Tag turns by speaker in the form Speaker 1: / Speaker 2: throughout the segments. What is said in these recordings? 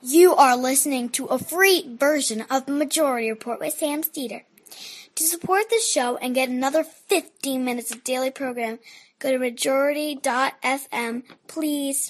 Speaker 1: You are listening to a free version of the Majority Report with Sam Steeder. To support the show and get another 15 minutes of daily program, go to majority.fm, please.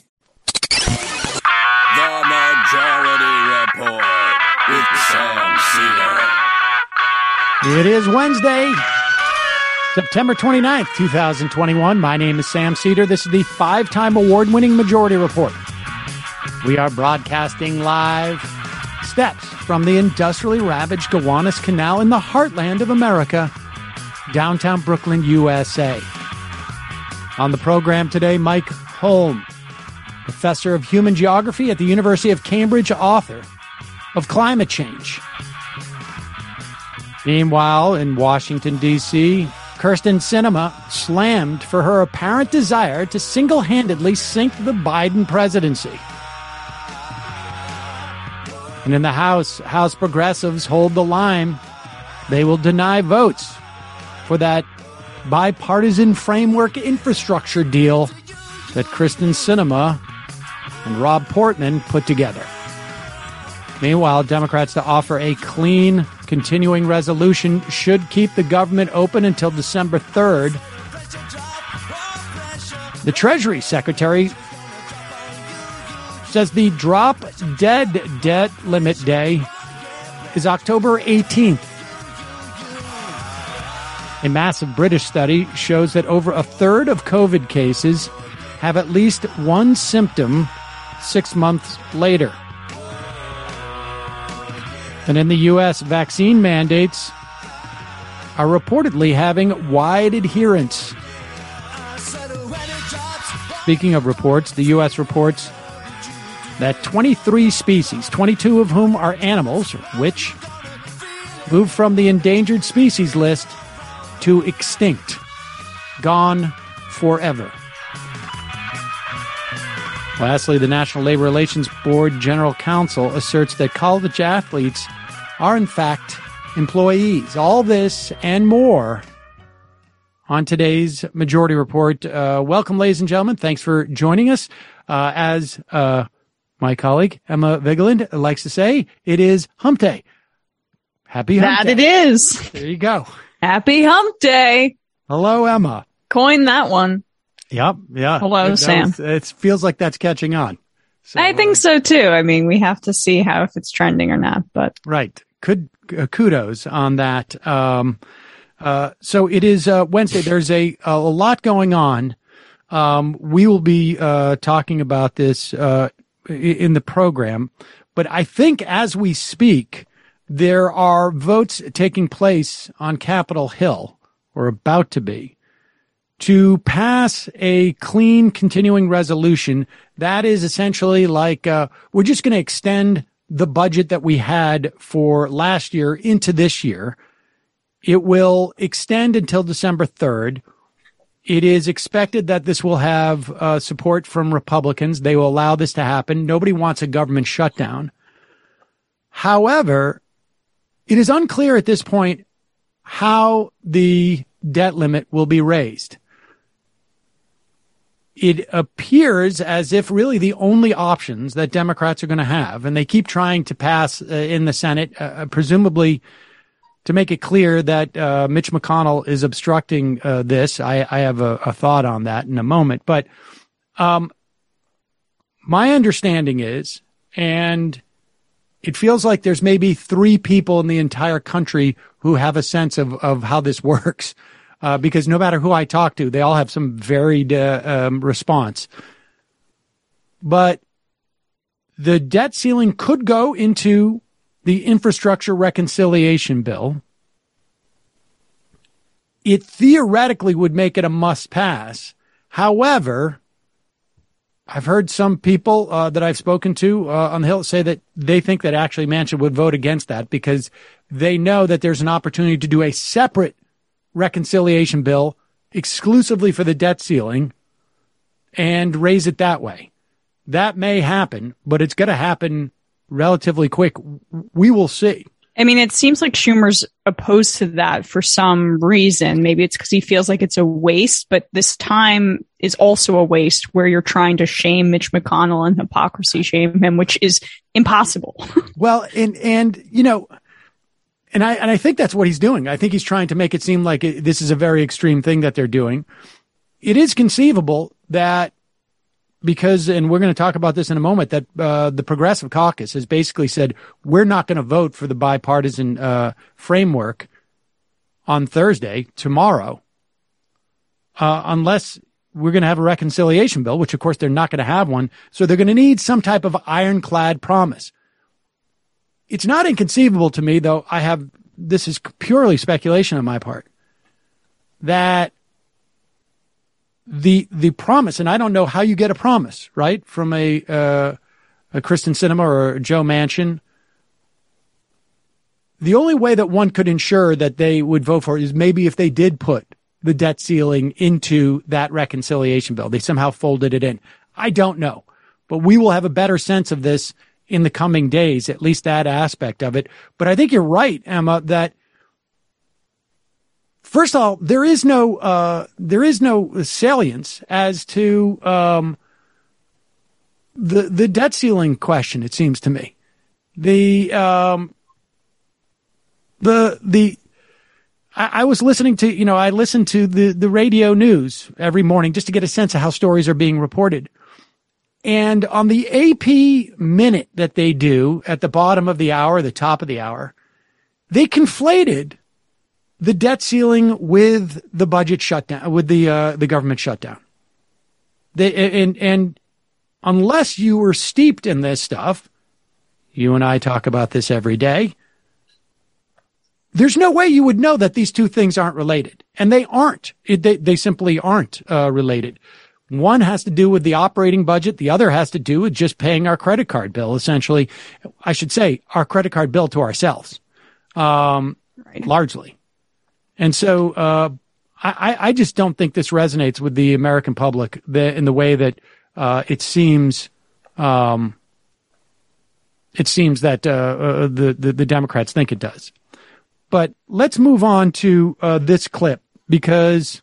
Speaker 2: The Majority Report with Sam Steeder.
Speaker 3: It is Wednesday, September 29th, 2021. My name is Sam Steeder. This is the 5-time award-winning Majority Report. We are broadcasting live steps from the industrially ravaged Gowanus Canal in the heartland of America, downtown Brooklyn, USA. On the program today, Mike Holm, professor of human geography at the University of Cambridge, author of Climate Change. Meanwhile, in Washington, D.C., Kyrsten Sinema slammed for her apparent desire to single-handedly sink the Biden presidency. And in the House progressives hold the line. They will deny votes for that bipartisan framework infrastructure deal that Kyrsten Sinema and Rob Portman put together. Meanwhile, Democrats to offer a clean continuing resolution should keep the government open until December 3rd. The Treasury Secretary says the drop dead debt limit day is October 18th. A massive British study shows that over a third of COVID cases have at least one symptom 6 months later. And in the U.S., vaccine mandates are reportedly having wide adherence. Speaking of reports, the U.S. reports that 23 species, 22 of whom are animals, which moved from the endangered species list to extinct, gone forever. Lastly, the National Labor Relations Board General Counsel asserts that college athletes are, in fact, employees. All this and more on today's Majority Report. Welcome, ladies and gentlemen. Thanks for joining us. As my colleague, Emma Vigeland, likes to say, it is Hump Day. Happy Hump Day.
Speaker 4: That it is.
Speaker 3: There you go.
Speaker 4: Happy Hump Day.
Speaker 3: Hello, Emma.
Speaker 4: Coined that one.
Speaker 3: Yep. Yeah.
Speaker 4: Hello, Sam.
Speaker 3: It feels like that's catching on. So,
Speaker 4: I think so, too. I mean, we have to see if it's trending or not, but.
Speaker 3: Right. Kudos on that. So it is Wednesday. There's a lot going on. We will be talking about this in the program, but I think as we speak, there are votes taking place on Capitol Hill, or about to be, to pass a clean continuing resolution that is essentially like we're just going to extend the budget that we had for last year into this year. It will extend until December 3rd. It is expected that this will have support from Republicans. They will allow this to happen. Nobody wants a government shutdown. However, it is unclear at this point how the debt limit will be raised. It appears as if really the only options that Democrats are going to have, and they keep trying to pass in the Senate, presumably to make it clear that Mitch McConnell is obstructing this. I have a thought on that in a moment. But my understanding is, and it feels like there's maybe 3 people in the entire country who have a sense of how this works, because no matter who I talk to, they all have some varied response. But the debt ceiling could go into the infrastructure reconciliation bill. It theoretically would make it a must pass. However, I've heard some people that I've spoken to on the Hill say that they think that actually Manchin would vote against that because they know that there's an opportunity to do a separate reconciliation bill exclusively for the debt ceiling and raise it that way. That may happen, but it's going to happen relatively quick. We will see.
Speaker 4: I mean, it seems like Schumer's opposed to that for some reason. Maybe it's because he feels like it's a waste, but this time is also a waste where you're trying to shame Mitch McConnell and hypocrisy shame him, which is impossible.
Speaker 3: Well, and you know, and I think that's what he's doing. I think he's trying to make it seem like this is a very extreme thing that they're doing. It is conceivable that because, and we're going to talk about this in a moment, that the Progressive Caucus has basically said, we're not going to vote for the bipartisan framework on Thursday, tomorrow, unless we're going to have a reconciliation bill, which of course they're not going to have one. So they're going to need some type of ironclad promise. It's not inconceivable to me, though this is purely speculation on my part, that the promise, and I don't know how you get a promise, right, from a Kyrsten Sinema or a Joe Manchin. The only way that one could ensure that they would vote for it is maybe if they did put the debt ceiling into that reconciliation bill. They somehow folded it in. I don't know, but we will have a better sense of this in the coming days, at least that aspect of it. But I think you're right, Emma, that first of all, there is no salience as to the debt ceiling question. It seems to me, I was listening to, I listened to the radio news every morning just to get a sense of how stories are being reported. And on the AP minute that they do at the bottom of the hour, the top of the hour, they conflated the debt ceiling with the budget shutdown, with the government shutdown. And unless you were steeped in this stuff, you and I talk about this every day, there's no way you would know that these two things aren't related. And they aren't. They simply aren't related. One has to do with the operating budget. The other has to do with just paying our credit card bill, essentially. I should say our credit card bill to ourselves, largely. And so I just don't think this resonates with the American public in the way that it seems that the Democrats think it does. But let's move on to this clip, because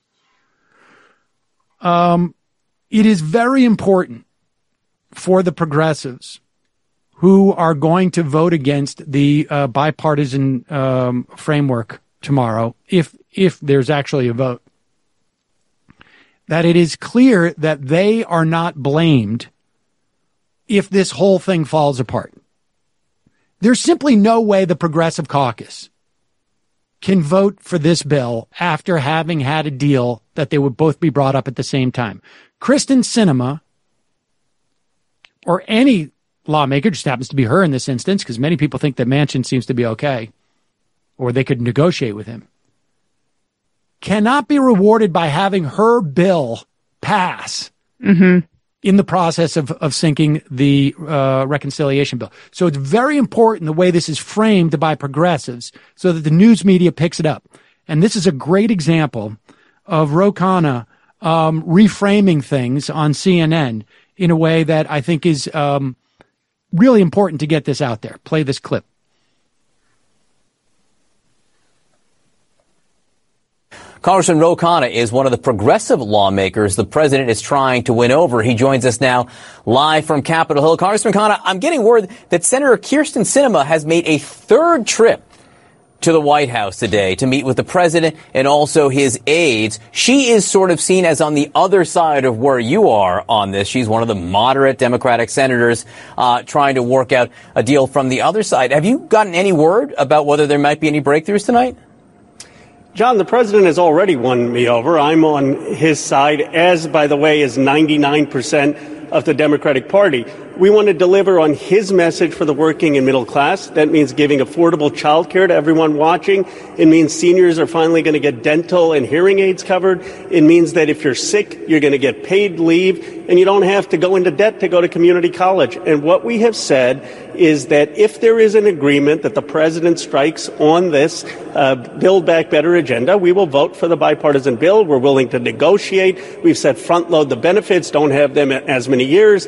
Speaker 3: it is very important for the progressives who are going to vote against the bipartisan framework tomorrow, if there's actually a vote, that it is clear that they are not blamed if this whole thing falls apart. There's simply no way the Progressive Caucus can vote for this bill after having had a deal that they would both be brought up at the same time. Kyrsten Sinema, or any lawmaker, just happens to be her in this instance, because many people think that Manchin seems to be okay, or they could negotiate with him, cannot be rewarded by having her bill pass in the process of sinking the reconciliation bill. So it's very important the way this is framed by progressives so that the news media picks it up. And this is a great example of Ro Khanna reframing things on CNN in a way that I think is really important to get this out there. Play this clip.
Speaker 5: Congressman Ro Khanna is one of the progressive lawmakers the president is trying to win over. He joins us now live from Capitol Hill. Congressman Khanna, I'm getting word that Senator Kyrsten Sinema has made a third trip to the White House today to meet with the president and also his aides. She is sort of seen as on the other side of where you are on this. She's one of the moderate Democratic senators trying to work out a deal from the other side. Have you gotten any word about whether there might be any breakthroughs tonight?
Speaker 6: John, the president has already won me over. I'm on his side, as, by the way, is 99% of the Democratic Party. We want to deliver on his message for the working and middle class. That means giving affordable child care to everyone watching. It means seniors are finally going to get dental and hearing aids covered. It means that if you're sick, you're going to get paid leave, and you don't have to go into debt to go to community college. And what we have said is that if there is an agreement that the president strikes on this Build Back Better agenda, we will vote for the bipartisan bill. We're willing to negotiate. We've said front load the benefits, don't have them as many years.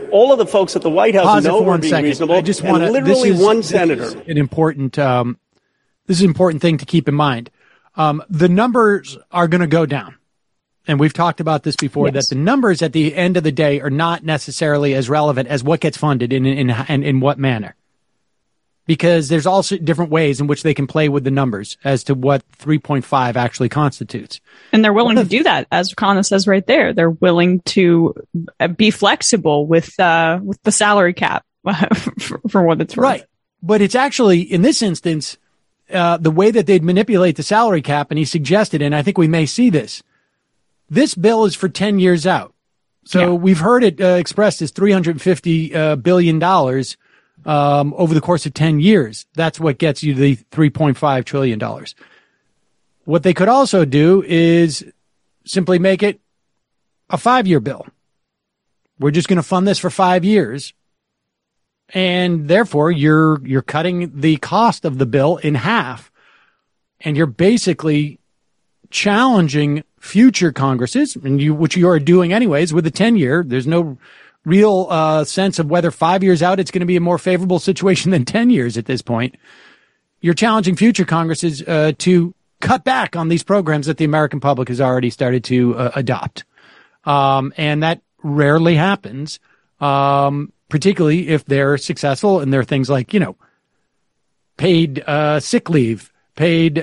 Speaker 6: All of the folks at the White House
Speaker 3: Pause it
Speaker 6: know
Speaker 3: for
Speaker 6: we're
Speaker 3: one
Speaker 6: being
Speaker 3: second.
Speaker 6: reasonable,
Speaker 3: I just want
Speaker 6: and literally one senator.
Speaker 3: This is an important. This is an important thing to keep in mind. The numbers are going to go down. And we've talked about this before, that the numbers at the end of the day are not necessarily as relevant as what gets funded in what manner. Because there's also different ways in which they can play with the numbers as to what 3.5 actually constitutes.
Speaker 4: And they're willing to do that, as Kana says right there. They're willing to be flexible with the salary cap for what it's worth.
Speaker 3: Right. But it's actually, in this instance, the way that they'd manipulate the salary cap, and he suggested, and I think we may see this, this bill is for 10 years out. So we've heard it expressed as $350 billion over the course of 10 years. That's what gets you the $3.5 trillion. What they could also do is simply make it a 5-year bill. We're just going to fund this for 5 years. And therefore, you're cutting the cost of the bill in half. And you're basically challenging future Congresses, and which you are doing anyways with the 10-year. There's no real sense of whether 5 years out it's going to be a more favorable situation than 10 years at this point. You're challenging future Congresses to cut back on these programs that the American public has already started to adopt. And that rarely happens, particularly if they're successful, and there are things like, paid sick leave, paid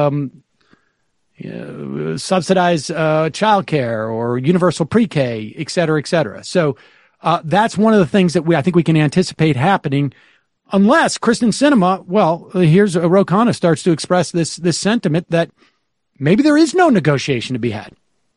Speaker 3: subsidized childcare or universal pre-K, et cetera, et cetera. So that's one of the things that I think we can anticipate happening, unless Kyrsten Sinema, here's Ro Khanna starts to express this sentiment that maybe there is no negotiation to be had.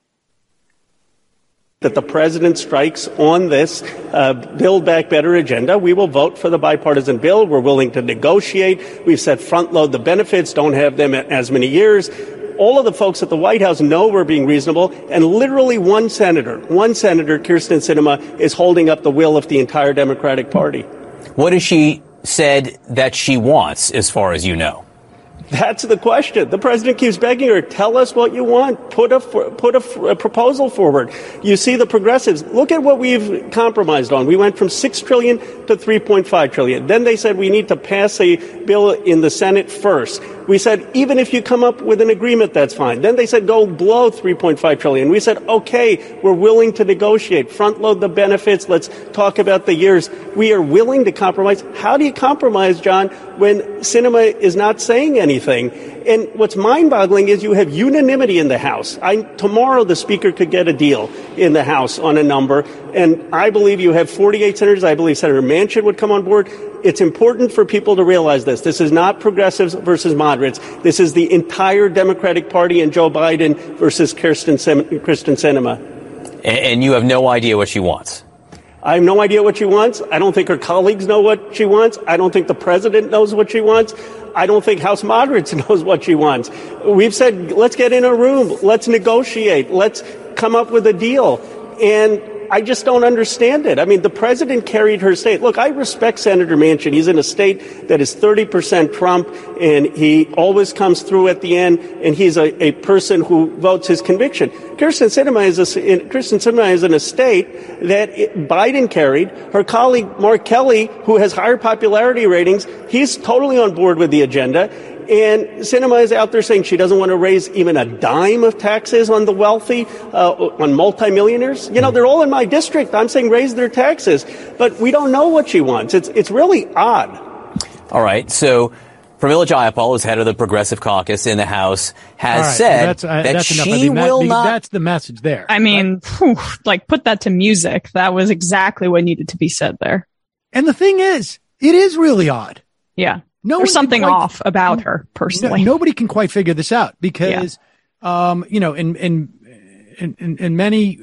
Speaker 6: That the president strikes on this Build Back Better agenda. We will vote for the bipartisan bill. We're willing to negotiate. We've said front load the benefits, don't have them as many years. All of the folks at the White House know we're being reasonable, and literally one senator, Kyrsten Sinema, is holding up the will of the entire Democratic Party.
Speaker 5: What has she said that she wants, as far as you know?
Speaker 6: That's the question. The president keeps begging her, tell us what you want. Put a proposal forward. You see the progressives. Look at what we've compromised on. We went from $6 trillion to $3.5 trillion. Then they said we need to pass a bill in the Senate first. We said, even if you come up with an agreement, that's fine. Then they said, go below $3.5 trillion. We said, okay, we're willing to negotiate. Front load the benefits. Let's talk about the years. We are willing to compromise. How do you compromise, John, when Sinema is not saying anything? And what's mind-boggling is you have unanimity in the House. Tomorrow the Speaker could get a deal in the House on a number, and I believe you have 48 senators. I believe Senator Manchin would come on board. It's important for people to realize this. This is not progressives versus moderates. This is the entire Democratic Party and Joe Biden versus Kyrsten Sinema.
Speaker 5: And you have no idea what she wants?
Speaker 6: I have no idea what she wants. I don't think her colleagues know what she wants. I don't think the president knows what she wants. I don't think House moderates knows what she wants. We've said, let's get in a room. Let's negotiate. Let's come up with a deal. And I just don't understand it. I mean, the president carried her state. Look, I respect Senator Manchin. He's in a state that is 30% Trump, and he always comes through at the end, and he's a person who votes his conviction. Kyrsten Sinema is in a state that Biden carried. Her colleague, Mark Kelly, who has higher popularity ratings, he's totally on board with the agenda. And Sinema is out there saying she doesn't want to raise even a dime of taxes on the wealthy, on multimillionaires. They're all in my district. I'm saying raise their taxes. But we don't know what she wants. It's really odd.
Speaker 5: All right. So Pramila Jayapal, who's head of the Progressive Caucus in the House, has said that she will not.
Speaker 3: That's the message there.
Speaker 4: I mean, put that to music. That was exactly what needed to be said there.
Speaker 3: And the thing is, it is really odd.
Speaker 4: Yeah. There's something off about her personally.
Speaker 3: Nobody can quite figure this out because, in many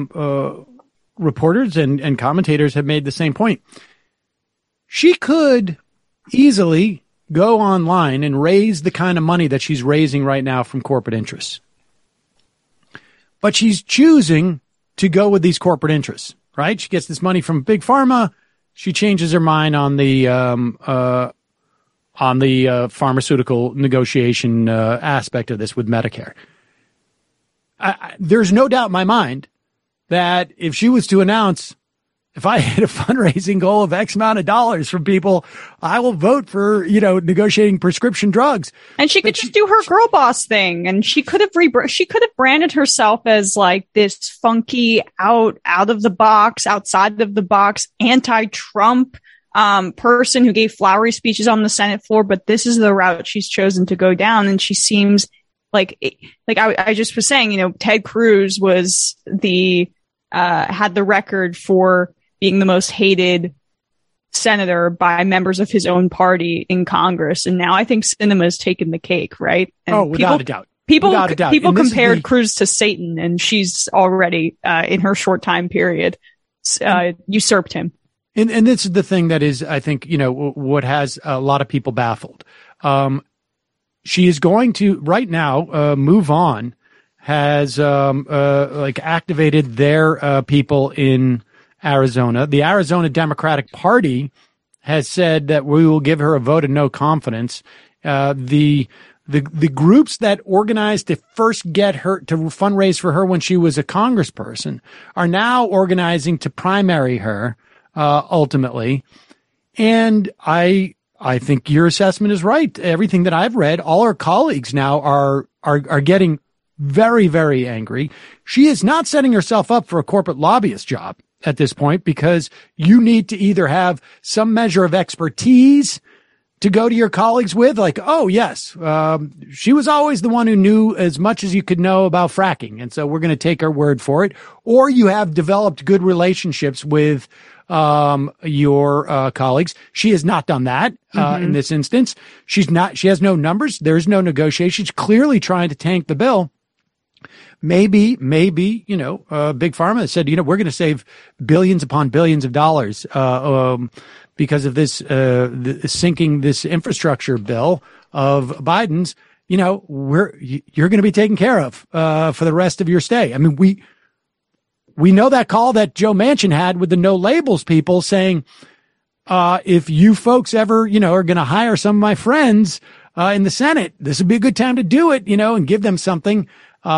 Speaker 3: reporters and commentators have made the same point. She could easily go online and raise the kind of money that she's raising right now from corporate interests. But she's choosing to go with these corporate interests, right? She gets this money from Big Pharma. She changes her mind on the pharmaceutical negotiation aspect of this with Medicare. There's no doubt in my mind that if she was to announce if I hit a fundraising goal of X amount of dollars from people, I will vote for, negotiating prescription drugs.
Speaker 4: And she could just do her girl boss thing. And she could have branded herself as like this funky outside of the box, anti-Trump, person who gave flowery speeches on the Senate floor. But this is the route she's chosen to go down. And she seems like I just was saying, Ted Cruz was had the record for being the most hated senator by members of his own party in Congress. And now I think Sinema's taken the cake, right? And
Speaker 3: without a doubt.
Speaker 4: People compared Cruz to Satan, and she's already, in her short time period, usurped him.
Speaker 3: And this is the thing that is, I think, what has a lot of people baffled. She is going to right now, Move On has, activated their, people in Arizona. The Arizona Democratic Party has said that we will give her a vote of no confidence. The groups that organized to first get her to fundraise for her when she was a congressperson are now organizing to primary her, ultimately. And I think your assessment is right. Everything that I've read, all her colleagues now are getting very, very angry. She is not setting herself up for a corporate lobbyist job at this point, because you need to either have some measure of expertise to go to your colleagues with, like, oh, yes, she was always the one who knew as much as you could know about fracking, and so we're going to take her word for it. Or you have developed good relationships with your colleagues. She has not done that in this instance. She has no numbers. There's no negotiation. She's clearly trying to tank the bill. Maybe, Big Pharma has said, we're going to save billions upon billions of dollars, because of this, sinking this infrastructure bill of Biden's, you're going to be taken care of, for the rest of your stay. I mean, we know that call that Joe Manchin had with the no labels people saying, if you folks ever, are going to hire some of my friends, in the Senate, this would be a good time to do it, and give them something.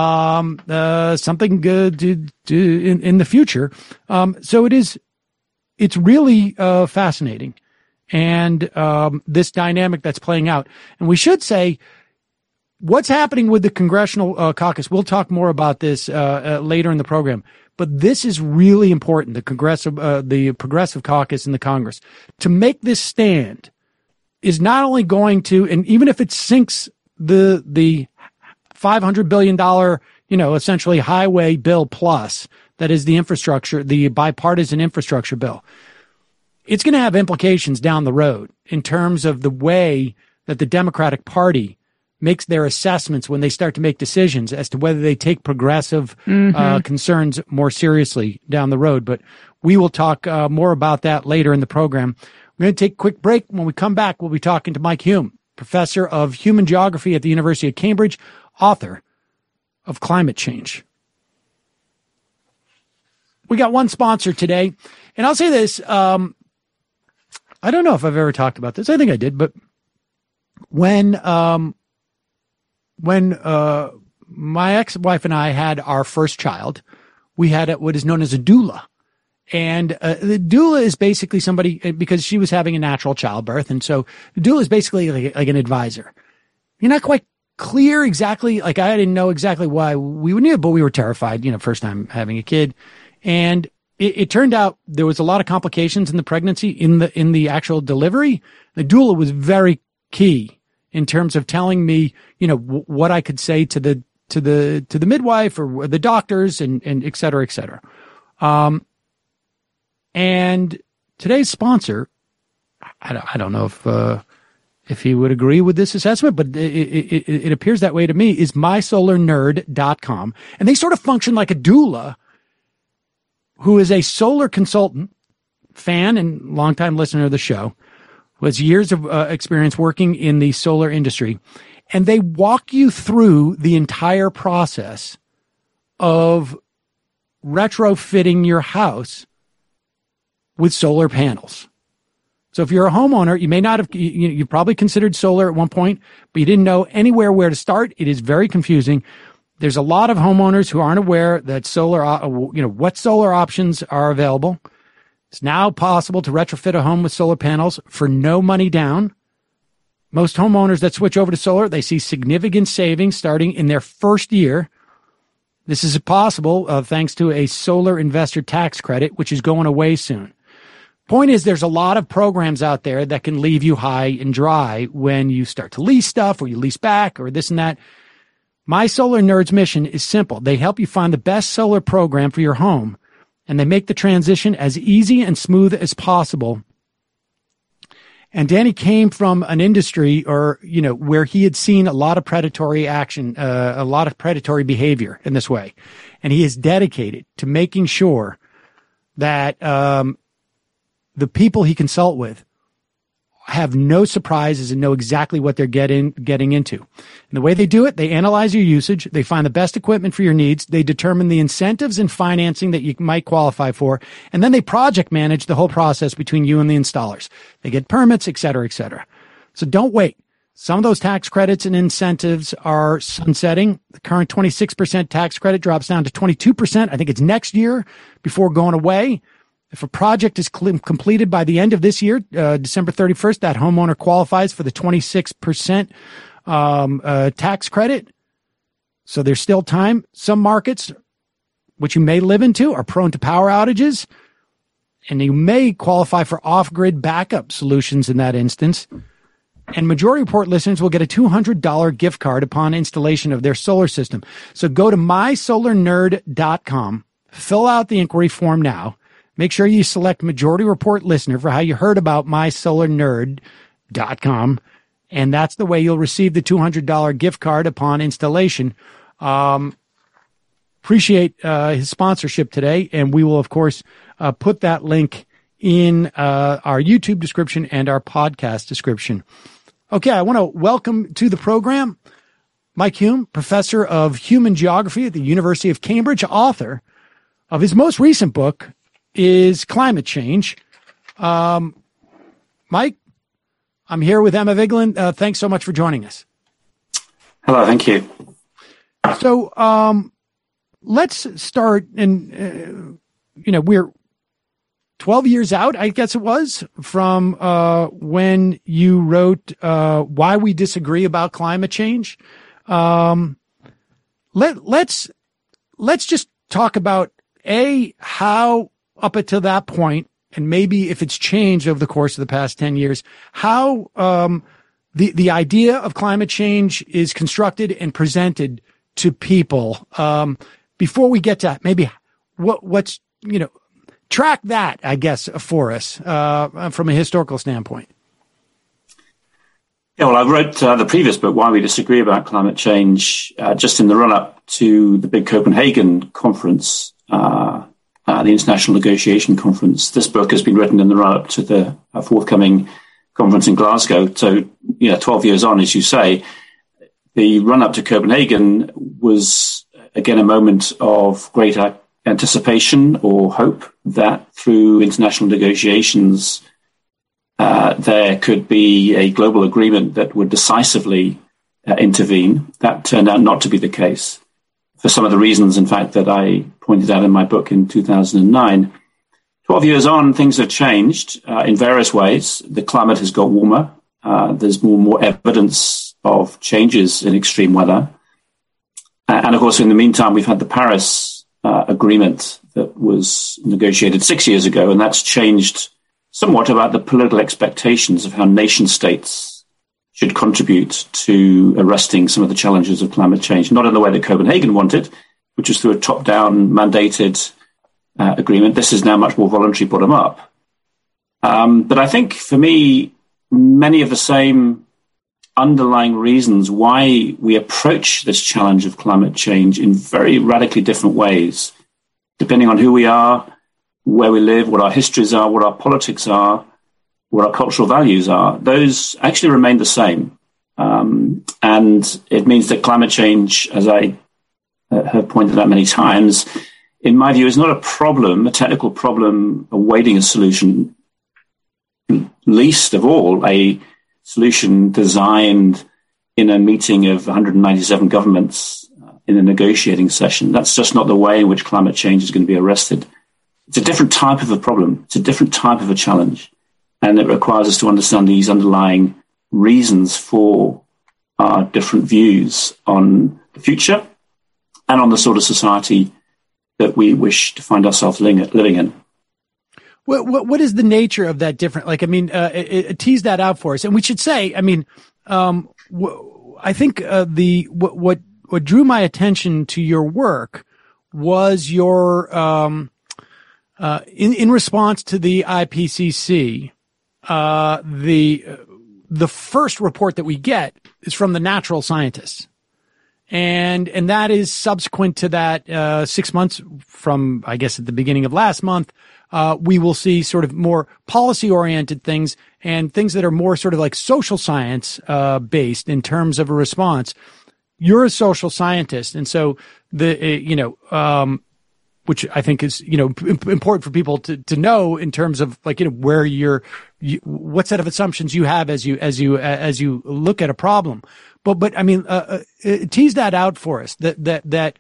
Speaker 3: Something good in the future. So it's really, fascinating. And, this dynamic that's playing out. And we should say what's happening with the congressional, caucus. We'll talk more about this, later in the program, but this is really important. The progressive caucus in the Congress to make this stand is not only going to, and even if it sinks the $500 billion, essentially highway bill plus, that is the infrastructure, the bipartisan infrastructure bill. It's going to have implications down the road in terms of the way that the Democratic Party makes their assessments when they start to make decisions as to whether they take progressive concerns more seriously down the road. But we will talk more about that later in the program. We're going to take a quick break. When we come back, we'll be talking to Mike Hume, professor of human geography at the University of Cambridge, author of Climate Change. We got one sponsor today, and I'll say this. I don't know if I've ever talked about this. I think I did, but when my ex-wife and I had our first child, we had what is known as a doula. And the doula is basically somebody, because she was having a natural childbirth, and so the doula is basically like an advisor. You're not quite clear exactly, like I didn't know exactly why we would need it, but we were terrified, first time having a kid. And it turned out there was a lot of complications in the pregnancy, in the actual delivery. The doula was very key in terms of telling me, what I could say to the midwife or the doctors and et cetera, et cetera. And today's sponsor, I don't know if he would agree with this assessment, but it appears that way to me, is mysolarnerd.com. And they sort of function like a doula who is a solar consultant, fan and longtime listener of the show, who has years of experience working in the solar industry. And they walk you through the entire process of retrofitting your house with solar panels. So if you're a homeowner, you may not have, you probably considered solar at one point, but you didn't know anywhere where to start. It is very confusing. There's a lot of homeowners who aren't aware that solar, what solar options are available. It's now possible to retrofit a home with solar panels for no money down. Most homeowners that switch over to solar, they see significant savings starting in their first year. This is possible thanks to a solar investor tax credit, which is going away soon. Point is, there's a lot of programs out there that can leave you high and dry when you start to lease stuff or you lease back or this and that. My Solar Nerd's mission is simple. They help you find the best solar program for your home, and they make the transition as easy and smooth as possible. And Danny came from an industry where he had seen a lot of predatory action, a lot of predatory behavior in this way. And he is dedicated to making sure that the people he consult with have no surprises and know exactly what they're getting into. And the way they do it, they analyze your usage, they find the best equipment for your needs, they determine the incentives and financing that you might qualify for, and then they project manage the whole process between you and the installers. They get permits, et cetera, et cetera. So don't wait. Some of those tax credits and incentives are sunsetting. The current 26% tax credit drops down to 22%. I think it's next year before going away. If a project is completed by the end of this year, December 31st, that homeowner qualifies for the 26% tax credit. So there's still time. Some markets, which you may live into, are prone to power outages, and you may qualify for off-grid backup solutions in that instance. And Majority Report listeners will get a $200 gift card upon installation of their solar system. So go to mysolarnerd.com, fill out the inquiry form now. Make sure you select Majority Report listener for how you heard about mysolarnerd.com. And that's the way you'll receive the $200 gift card upon installation. Appreciate his sponsorship today. And we will, of course, put that link in our YouTube description and our podcast description. Okay, I want to welcome to the program Mike Hume, professor of human geography at the University of Cambridge, author of his most recent book, is Climate Change. Mike, I'm here with Emma Vigeland. Thanks so much for joining us.
Speaker 7: Hello, thank you.
Speaker 3: So let's start, and we're 12 years out, I guess it was, from when you wrote Why We Disagree About Climate Change. Let's just talk about how up until that point, and maybe if it's changed over the course of the past 10 years, how the idea of climate change is constructed and presented to people. Before we get to maybe what's track that, I guess, for us from a historical standpoint.
Speaker 7: Yeah, well, I wrote the previous book, Why We Disagree About Climate Change, just in the run-up to the big Copenhagen conference, the International Negotiation Conference. This book has been written in the run-up to the forthcoming conference in Glasgow. So, 12 years on, as you say, the run-up to Copenhagen was, again, a moment of great anticipation or hope that through international negotiations, there could be a global agreement that would decisively intervene. That turned out not to be the case for some of the reasons, in fact, that I pointed out in my book in 2009. 12 years on, things have changed in various ways. The climate has got warmer. There's more and more evidence of changes in extreme weather. And of course, in the meantime, we've had the Paris agreement that was negotiated 6 years ago, and that's changed somewhat about the political expectations of how nation states should contribute to arresting some of the challenges of climate change, not in the way that Copenhagen wanted, which was through a top-down mandated agreement. This is now much more voluntary bottom-up. But I think, for me, many of the same underlying reasons why we approach this challenge of climate change in very radically different ways, depending on who we are, where we live, what our histories are, what our politics are, what our cultural values are, those actually remain the same. And it means that climate change, as I have pointed out many times, in my view, is not a problem, a technical problem awaiting a solution, least of all a solution designed in a meeting of 197 governments in a negotiating session. That's just not the way in which climate change is going to be arrested. it's a different type of a problem. It's a different type of a challenge. And it requires us to understand these underlying reasons for our different views on the future and on the sort of society that we wish to find ourselves living in.
Speaker 3: What is the nature of that different? Like, I mean, tease that out for us. And we should say, I mean, I think what drew my attention to your work was your in response to the IPCC. The first report that we get is from the natural scientists. And that is subsequent to that, 6 months from, I guess, at the beginning of last month, we will see sort of more policy oriented things and things that are more sort of like social science, based in terms of a response. You're a social scientist. And so which I think is, important for people to know in terms of like, where what set of assumptions you have as you look at a problem. But I mean, tease that out for us, that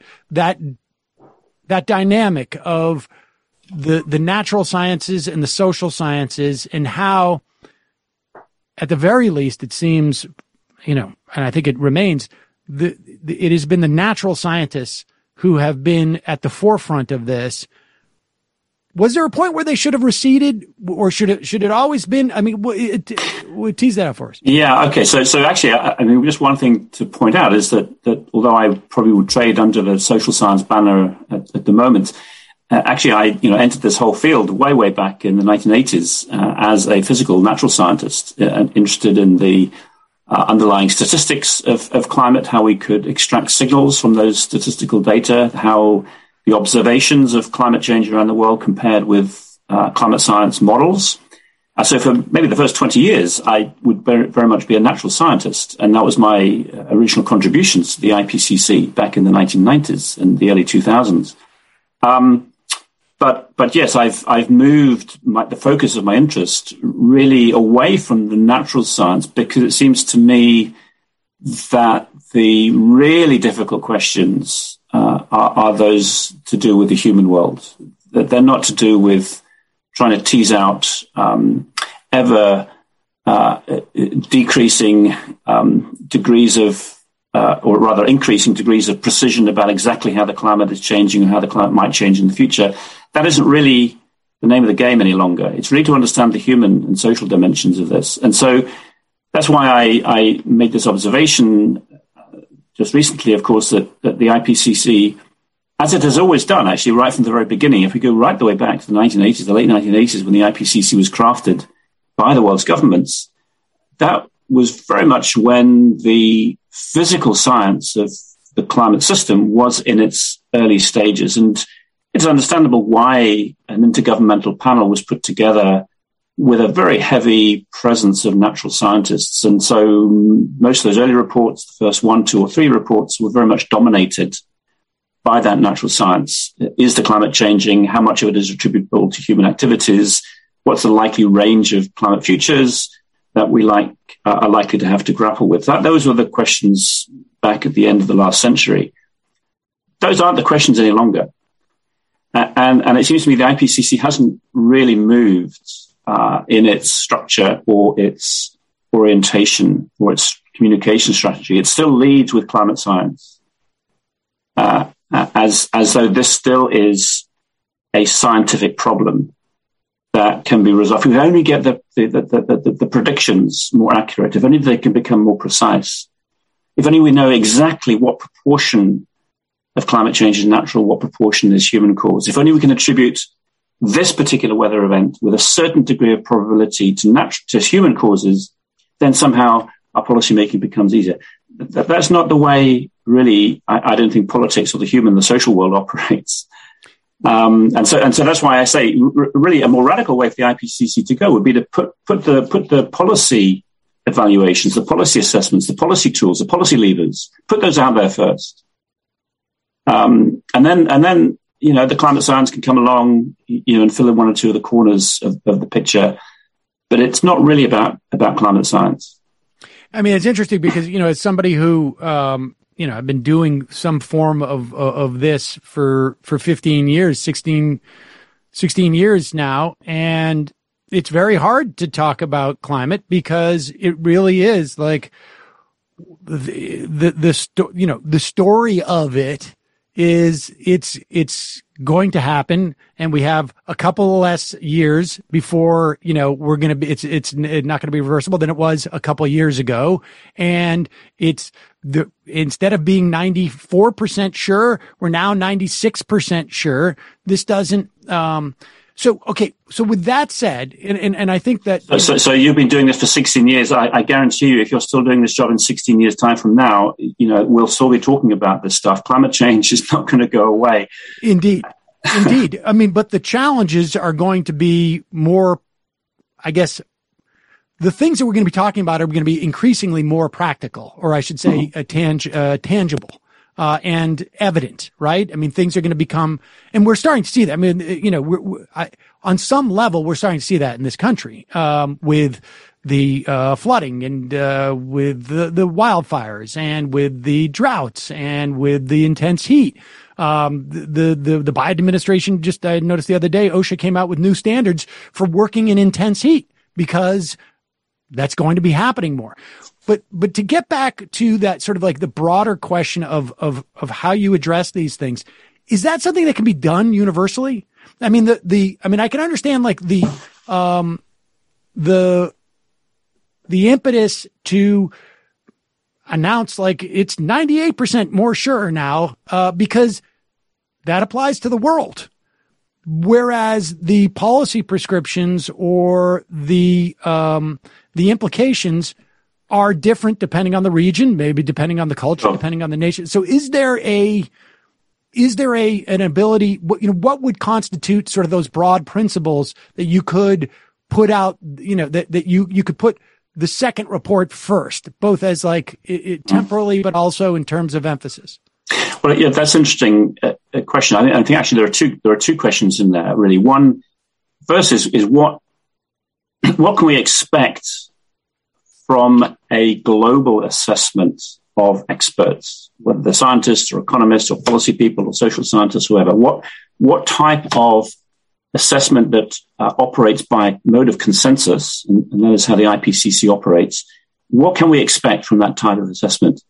Speaker 3: dynamic of the natural sciences and the social sciences, and how, at the very least, it seems, and I think it remains, it has been the natural scientists who have been at the forefront of this. Was there a point where they should have receded, or should it always been? I mean, tease that out for us.
Speaker 7: Yeah. Okay. So actually, I mean, just one thing to point out is that although I probably would trade under the social science banner at the moment, actually I entered this whole field way back in the 1980s as a physical natural scientist, interested in the underlying statistics of climate, how we could extract signals from those statistical data, how the observations of climate change around the world compared with climate science models. So for maybe the first 20 years, I would very much be a natural scientist. And that was my original contributions to the IPCC back in the 1990s and the early 2000s. But yes, I've moved the focus of my interest really away from the natural science, because it seems to me that the really difficult questions are those to do with the human world. That they're not to do with trying to tease out ever decreasing degrees of, or rather increasing degrees of precision about exactly how the climate is changing and how the climate might change in the future. That isn't really the name of the game any longer. It's really to understand the human and social dimensions of this. And so that's why I made this observation just recently, of course, that the IPCC, as it has always done, actually, right from the very beginning, if we go right the way back to the 1980s, the late 1980s, when the IPCC was crafted by the world's governments, that was very much when the physical science of the climate system was in its early stages. And it's understandable why an intergovernmental panel was put together with a very heavy presence of natural scientists. And so most of those early reports, the first 1, 2, or 3 reports, were very much dominated by that natural science. Is the climate changing? How much of it is attributable to human activities? What's the likely range of climate futures that we are likely to have to grapple with? Those were the questions back at the end of the last century. Those aren't the questions any longer. And it seems to me the IPCC hasn't really moved in its structure or its orientation or its communication strategy. It still leads with climate science, as though this still is a scientific problem that can be resolved. If we only get the predictions more accurate, if only they can become more precise, if only we know exactly what proportion of climate change is natural, what proportion is human caused, if only we can attribute this particular weather event with a certain degree of probability to human causes, then somehow our policymaking becomes easier. That's not the way, really, I don't think politics or the social world operates. And so that's why I say really a more radical way for the IPCC to go would be to put the policy evaluations, the policy assessments, the policy tools, the policy levers, put those out there first. And then, the climate science can come along, and fill in 1 or 2 of the corners of the picture, but it's not really about climate science.
Speaker 3: I mean, it's interesting because, as somebody who, I've been doing some form of this for 15 years, 16 16 years now, and it's very hard to talk about climate because it really is like the story of it is it's going to happen, and we have a couple less years before, we're going to be, it's not going to be reversible than it was a couple of years ago. And instead of being 94% sure, we're now 96% sure. This doesn't, So with that said, and I think that...
Speaker 7: So you've been doing this for 16 years. I guarantee you, if you're still doing this job in 16 years' time from now, we'll still be talking about this stuff. Climate change is not going to go away.
Speaker 3: Indeed. I mean, but the challenges are going to be more, I guess, the things that we're going to be talking about are going to be increasingly more practical, or I should say tangible. And evident, right? I mean, things are going to become, and we're starting to see that. I mean, on some level, we're starting to see that in this country, with the flooding and with the wildfires and with the droughts and with the intense heat. The Biden administration, just I noticed the other day, OSHA came out with new standards for working in intense heat because that's going to be happening more. But to get back to that sort of like the broader question of how you address these things, is that something that can be done universally? I mean, I can understand like the impetus to announce like it's 98% more sure now, because that applies to the world. Whereas the policy prescriptions or the implications are different depending on the region, maybe depending on the culture, depending on the nation. So is there an ability, what would constitute sort of those broad principles that you could put out, that you could put the second report first, both as like temporally, but also in terms of emphasis?
Speaker 7: Well, yeah, that's an interesting question. I think actually there are two questions in there, really. One, first is what can we expect from a global assessment of experts, whether they're scientists or economists or policy people or social scientists, whoever? What type of assessment that operates by mode of consensus, and that is how the IPCC operates? What can we expect from that type of assessment?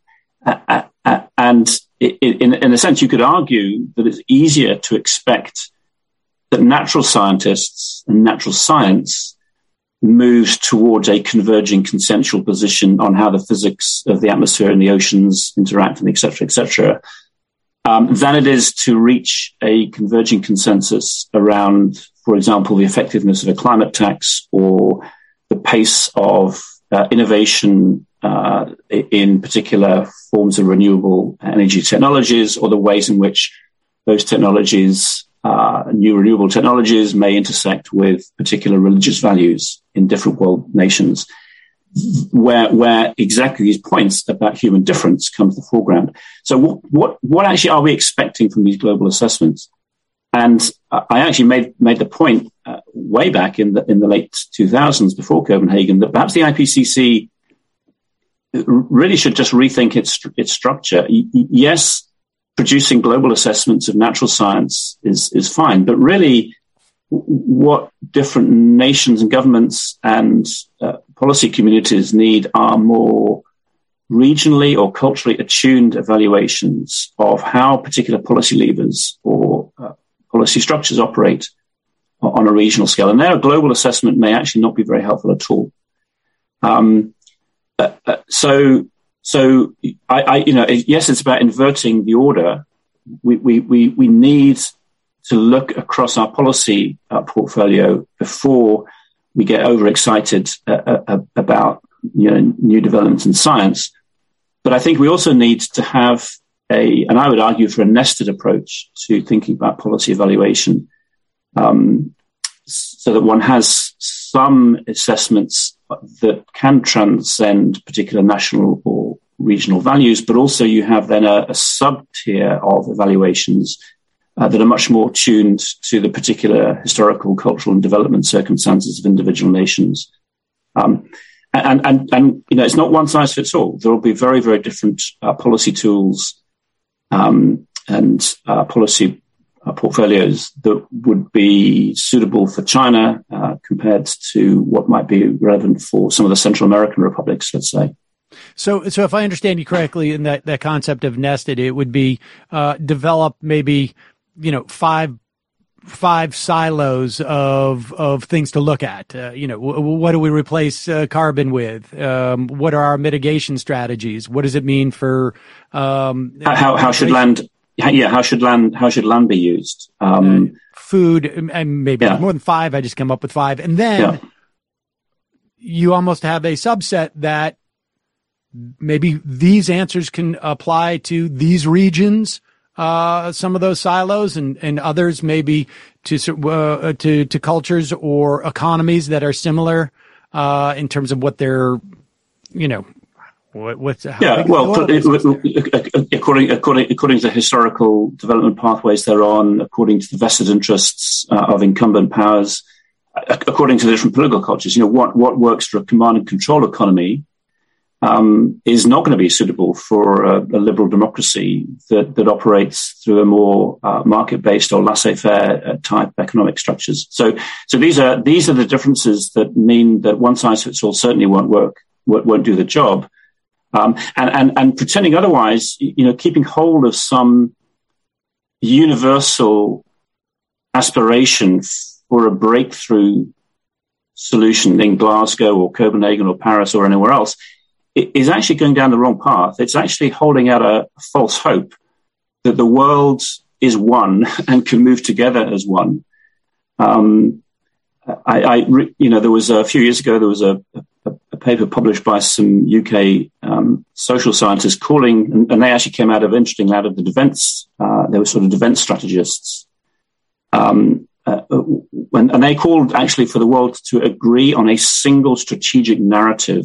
Speaker 7: And in a sense, you could argue that it's easier to expect that natural scientists and natural science moves towards a converging consensual position on how the physics of the atmosphere and the oceans interact, and et cetera, than it is to reach a converging consensus around, for example, the effectiveness of a climate tax or the pace of innovation in particular forms of renewable energy technologies, or the ways in which those technologies, new renewable technologies, may intersect with particular religious values in different world nations, where exactly these points about human difference come to the foreground. So what actually are we expecting from these global assessments? And I actually made the point way back in the late 2000s, before Copenhagen, that perhaps the IPCC really should just rethink its structure. Yes, producing global assessments of natural science is fine, but really what different nations and governments and policy communities need are more regionally or culturally attuned evaluations of how particular policy levers or policy structures operate on a regional scale. And there, a global assessment may actually not be very helpful at all. So yes, it's about inverting the order. We need to look across our policy portfolio before we get overexcited about new developments in science. But I think we also need to have and I would argue for a nested approach to thinking about policy evaluation, so that one has some assessments that can transcend particular national or regional values, but also you have then a sub-tier of evaluations that are much more tuned to the particular historical, cultural, and development circumstances of individual nations. And it's not one size fits all. There will be very, very different policy tools and policy portfolios that would be suitable for China compared to what might be relevant for some of the Central American republics, let's say.
Speaker 3: So if I understand you correctly, in that concept of nested, it would be develop maybe five silos of things to look at. What do we replace carbon with? What are our mitigation strategies? What does it mean for
Speaker 7: how should land? How should land be used?
Speaker 3: Food, and maybe more than five. I just come up with five, and then you almost have a subset that maybe these answers can apply to these regions. Some of those silos and others maybe to cultures or economies that are similar in terms of what they're,
Speaker 7: according to historical development pathways they're on, according to the vested interests of incumbent powers, according to the different political cultures, what works for a command and control economy is not going to be suitable for a liberal democracy that operates through a more market-based or laissez-faire type economic structures. So these are the differences that mean that one size fits all certainly won't do the job. And pretending otherwise, keeping hold of some universal aspiration for a breakthrough solution in Glasgow or Copenhagen or Paris or anywhere else is actually going down the wrong path. It's actually holding out a false hope that the world is one and can move together as one. There was a few years ago, there was a paper published by some UK social scientists calling, and they actually came out of the defense. They were sort of defense strategists. And they called actually for the world to agree on a single strategic narrative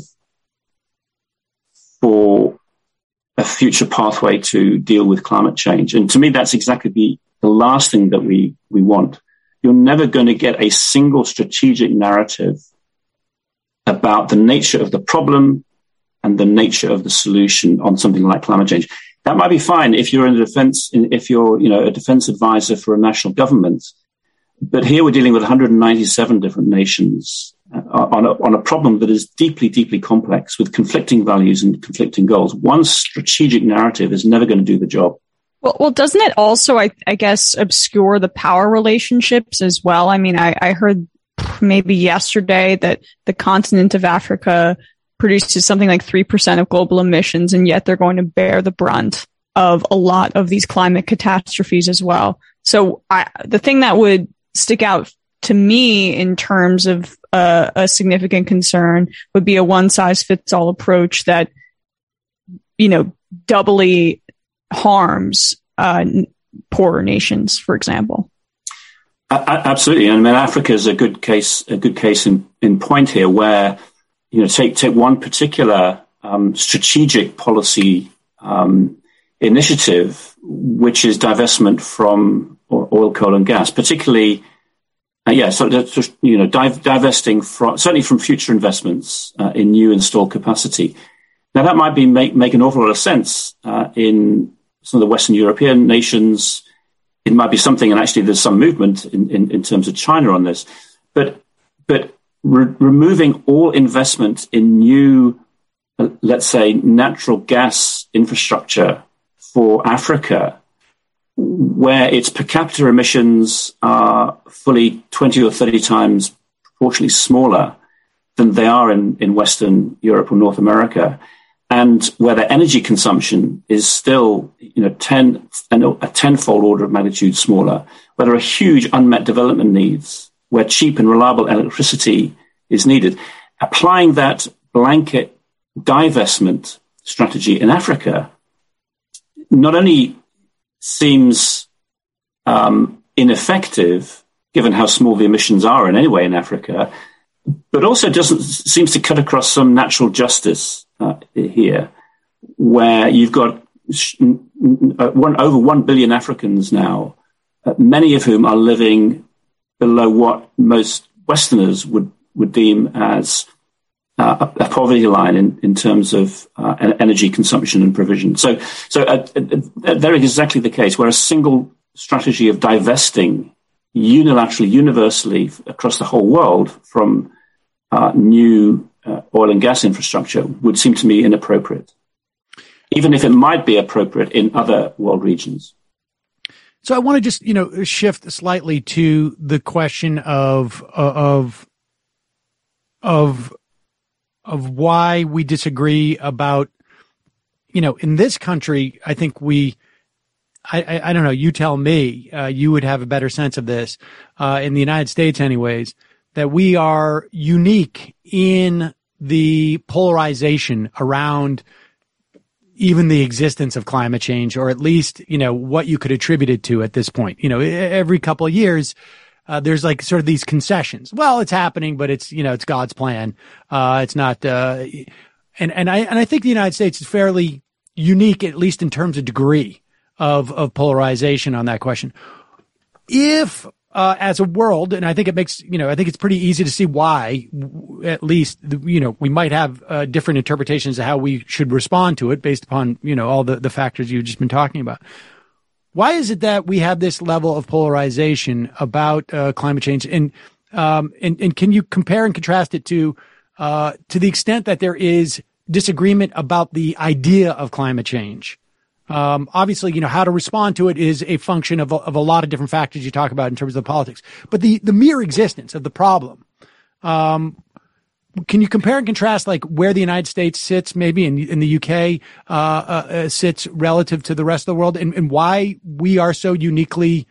Speaker 7: for a future pathway to deal with climate change. And to me, that's exactly the last thing that we want. You're never going to get a single strategic narrative about the nature of the problem and the nature of the solution on something like climate change. That might be fine if you're if you're a defense advisor for a national government. But here we're dealing with 197 different nations on a problem that is deeply, deeply complex with conflicting values and conflicting goals. One strategic narrative is never going to do the job.
Speaker 4: Well, doesn't it also, I guess, obscure the power relationships as well? I mean, I heard maybe yesterday that the continent of Africa produces something like 3% of global emissions, and yet they're going to bear the brunt of a lot of these climate catastrophes as well. So the thing that would stick out to me in terms of a significant concern would be a one-size-fits-all approach that, doubly harms poorer nations, for example.
Speaker 7: Absolutely. I mean, Africa is a good case in point here where, take one particular strategic policy initiative, which is divestment from oil, coal and gas, particularly, divesting certainly from future investments in new installed capacity. Now, that might make an awful lot of sense in some of the Western European nations. It might be something, and actually there's some movement in terms of China on this, but removing all investment in new, let's say, natural gas infrastructure for Africa, where its per capita emissions are fully 20 or 30 times proportionally smaller than they are in Western Europe or North America, and where their energy consumption is still, a tenfold order of magnitude smaller, where there are huge unmet development needs, where cheap and reliable electricity is needed. Applying that blanket divestment strategy in Africa not only seems ineffective, given how small the emissions are in any way in Africa, but also seems to cut across some natural justice here, where you've got over 1 billion Africans now, many of whom are living below what most Westerners would deem as a poverty line in terms of energy consumption and provision. So they're exactly the case, where a single strategy of divesting unilaterally, universally across the whole world from new oil and gas infrastructure would seem to me inappropriate, even if it might be appropriate in other world regions.
Speaker 3: So I want to just, shift slightly to the question of why we disagree about, in this country, I think I don't know, you tell me, you would have a better sense of this, in the United States anyways, that we are unique in the polarization around even the existence of climate change, or at least, what you could attribute it to at this point. Every couple of years, there's like sort of these concessions. Well, it's happening, but it's, it's God's plan. It's not, and I think the United States is fairly unique, at least in terms of degree of polarization on that question. If, as a world, and I think it makes, I think it's pretty easy to see why, at least, we might have different interpretations of how we should respond to it based upon, all the factors you've just been talking about. Why is it that we have this level of polarization about climate change? And can you compare and contrast it to the extent that there is disagreement about the idea of climate change? Obviously, how to respond to it is a function of a lot of different factors you talk about in terms of the politics, but the mere existence of the problem. Can you compare and contrast like where the United States sits, maybe in the UK, sits relative to the rest of the world, and why we are so uniquely,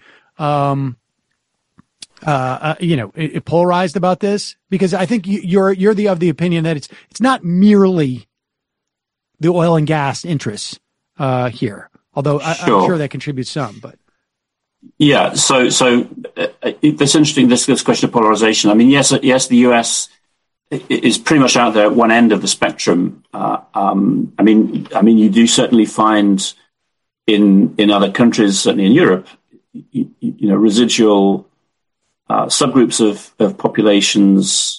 Speaker 3: polarized about this? Because I think you're of the opinion that it's not merely the oil and gas interests here, although I'm sure that contributes some. But
Speaker 7: yeah, so that's interesting. This question of polarization. I mean, yes, the US is pretty much out there at one end of the spectrum. I mean, you do certainly find in other countries, certainly in Europe, residual subgroups of populations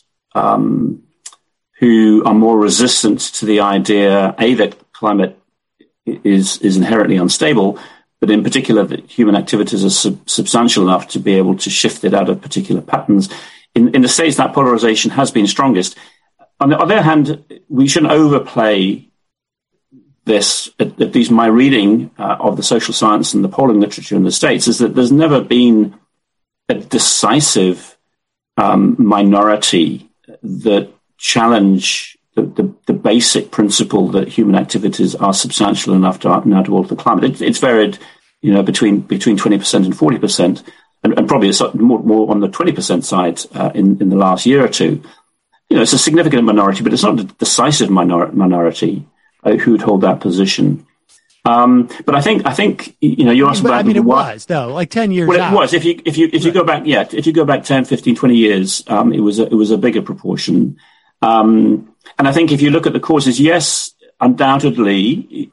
Speaker 7: who are more resistant to the idea, that climate is inherently unstable, but in particular that human activities are substantial enough to be able to shift it out of particular patterns. In the States, that polarization has been strongest. On the other hand, we shouldn't overplay this. At least my reading of the social science and the polling literature in the States is that there's never been a decisive minority that challenge the basic principle that human activities are substantial enough to alter the climate. It's varied, between 20% and 40%, and probably it's more on the 20% side in the last year or two. It's a significant minority, but it's not a decisive minority who would hold that position. But I think you asked about.
Speaker 3: I mean, it was though, like 10 years.
Speaker 7: Well, it was. If you go back, if you go back 10, 15, 20 years, it was a bigger proportion. And I think if you look at the causes, yes, undoubtedly,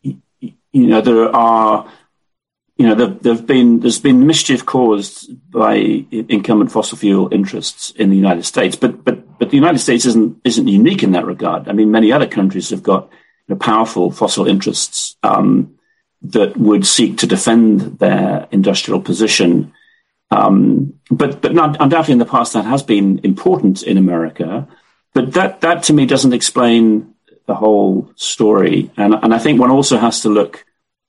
Speaker 7: there are, there's been mischief caused by incumbent fossil fuel interests in the United States, but the United States isn't unique in that regard. I mean, many other countries have got powerful fossil interests that would seek to defend their industrial position. But not, undoubtedly in the past that has been important in America. But that to me doesn't explain the whole story. And I think one also has to look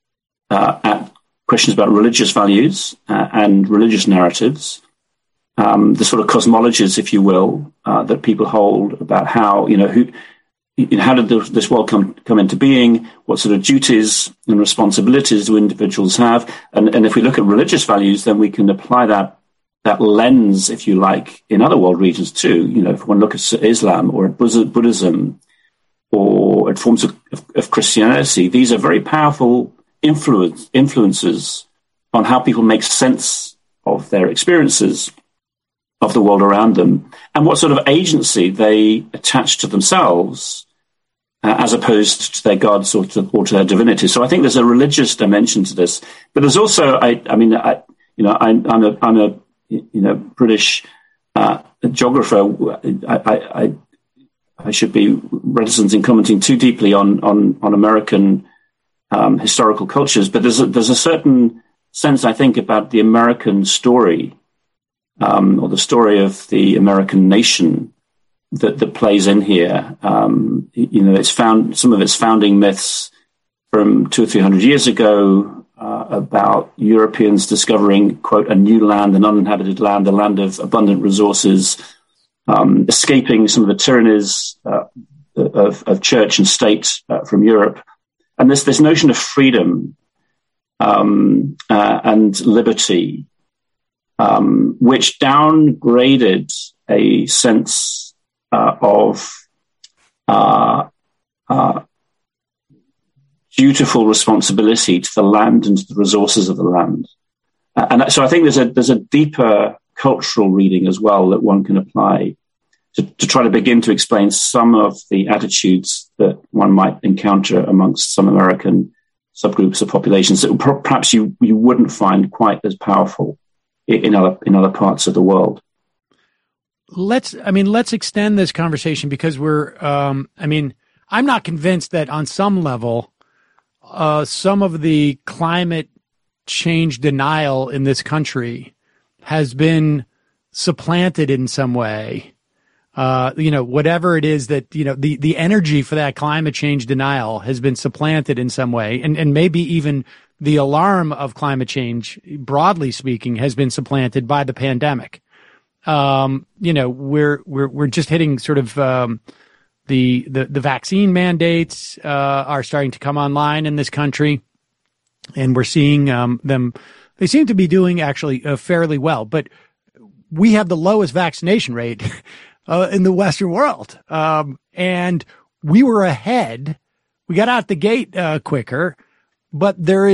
Speaker 7: at questions about religious values and religious narratives, the sort of cosmologies, if you will, that people hold about how, how did this world come into being? What sort of duties and responsibilities do individuals have? And if we look at religious values, then we can apply that lens, if you like, in other world regions too. If one looks at Islam or at Buddhism or at forms of Christianity, these are very powerful influences on how people make sense of their experiences of the world around them and what sort of agency they attach to themselves as opposed to their gods or to their divinity. So I think there's a religious dimension to this, but there's also, I'm a British geographer. I should be reticent in commenting too deeply on American historical cultures, but there's a certain sense, I think, about the American story, or the story of the American nation that plays in here. It's found some of its founding myths from 200 or 300 years ago about Europeans discovering, quote, a new land, an uninhabited land, a land of abundant resources, escaping some of the tyrannies of church and state from Europe. And this notion of freedom and liberty, which downgraded a sense of dutiful responsibility to the land and to the resources of the land. And so I think there's a deeper cultural reading as well that one can apply to try to begin to explain some of the attitudes that one might encounter amongst some American subgroups of populations that perhaps you wouldn't find quite as powerful in other parts of the world.
Speaker 3: Let's extend this conversation because I'm not convinced that on some level, some of the climate change denial in this country has been supplanted in some way. Whatever it is that, the energy for that climate change denial has been supplanted in some way. And maybe even the alarm of climate change, broadly speaking, has been supplanted by the pandemic. We're just hitting sort of, the vaccine mandates, are starting to come online in this country. And we're seeing, they seem to be doing actually fairly well, but we have the lowest vaccination rate in the Western world. And we were ahead. We got out the gate quicker, but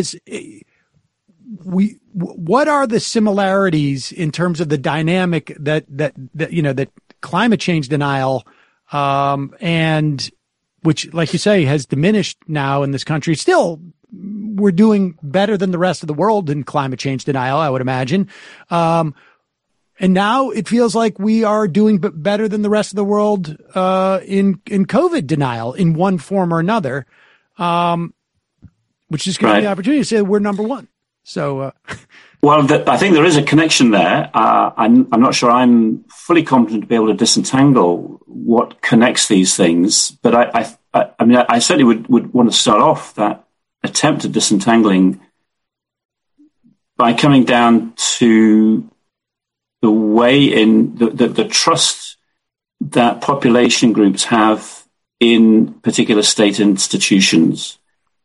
Speaker 3: what are the similarities in terms of the dynamic that climate change denial, and which, like you say, has diminished now in this country? Still, we're doing better than the rest of the world in climate change denial, I would imagine. And now it feels like we are doing better than the rest of the world in COVID denial in one form or another, which is going to be the opportunity to say we're number one. So,
Speaker 7: well, I think there is a connection there. I'm not sure I'm fully competent to be able to disentangle what connects these things, but I certainly would want to start off that attempt at disentangling by coming down to the way in the trust that population groups have in particular state institutions.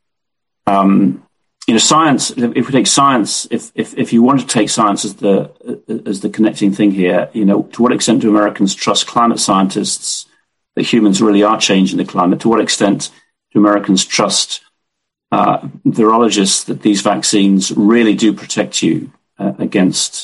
Speaker 7: Science. If we take science, if you want to take science as the connecting thing here, to what extent do Americans trust climate scientists that humans really are changing the climate? To what extent do Americans trust virologists that these vaccines really do protect you against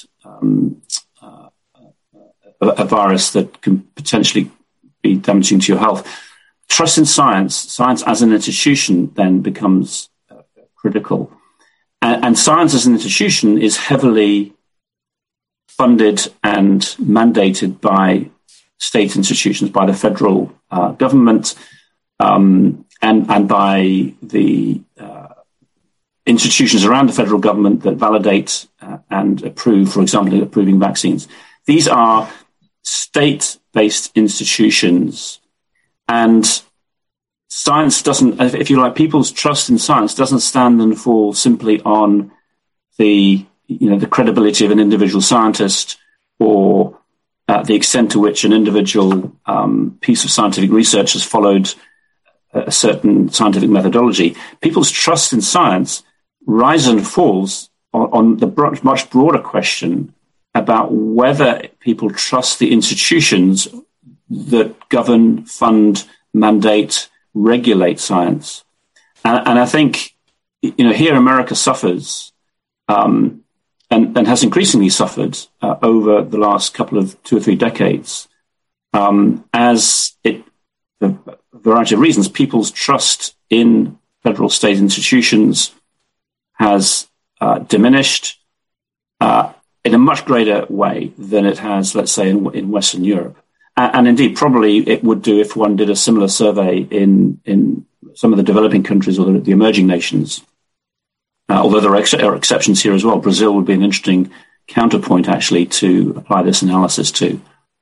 Speaker 7: a virus that can potentially be damaging to your health? Trust in science as an institution then becomes critical. And science as an institution is heavily funded and mandated by state institutions, by the federal government, and by the institutions around the federal government that validate and approve, for example, approving vaccines. These are state-based institutions, and science doesn't, if you like, people's trust in science doesn't stand and fall simply on the credibility of an individual scientist or the extent to which an individual piece of scientific research has followed a certain scientific methodology. People's trust in science rises and falls on the much broader question about whether people trust the institutions that govern, fund, mandate, regulate science. And I think, here America suffers, and has increasingly suffered over the last couple of 2 or 3 decades, as it, for a variety of reasons, people's trust in federal state institutions has diminished in a much greater way than it has, let's say, in Western Europe. And indeed, probably it would do if one did a similar survey in some of the developing countries or the emerging nations. although there are exceptions here as well. Brazil would be an interesting counterpoint, actually, to apply this analysis to.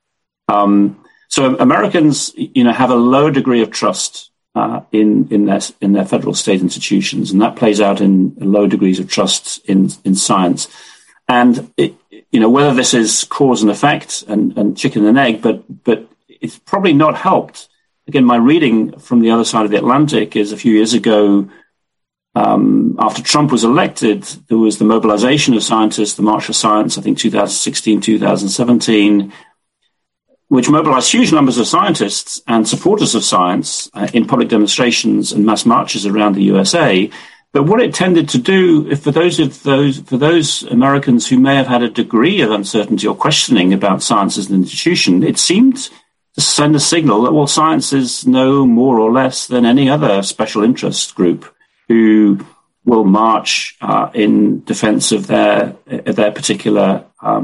Speaker 7: So Americans, have a low degree of trust in their federal state institutions, and that plays out in low degrees of trust in science. And whether this is cause and effect and chicken and egg, but it's probably not helped. Again, my reading from the other side of the Atlantic is a few years ago, after Trump was elected, there was the mobilization of scientists, the March for Science, I think 2016, 2017, which mobilized huge numbers of scientists and supporters of science in public demonstrations and mass marches around the USA. But what it tended to do, for those Americans who may have had a degree of uncertainty or questioning about science as an institution, it seemed to send a signal that, well, science is no more or less than any other special interest group who will march in defense of their particular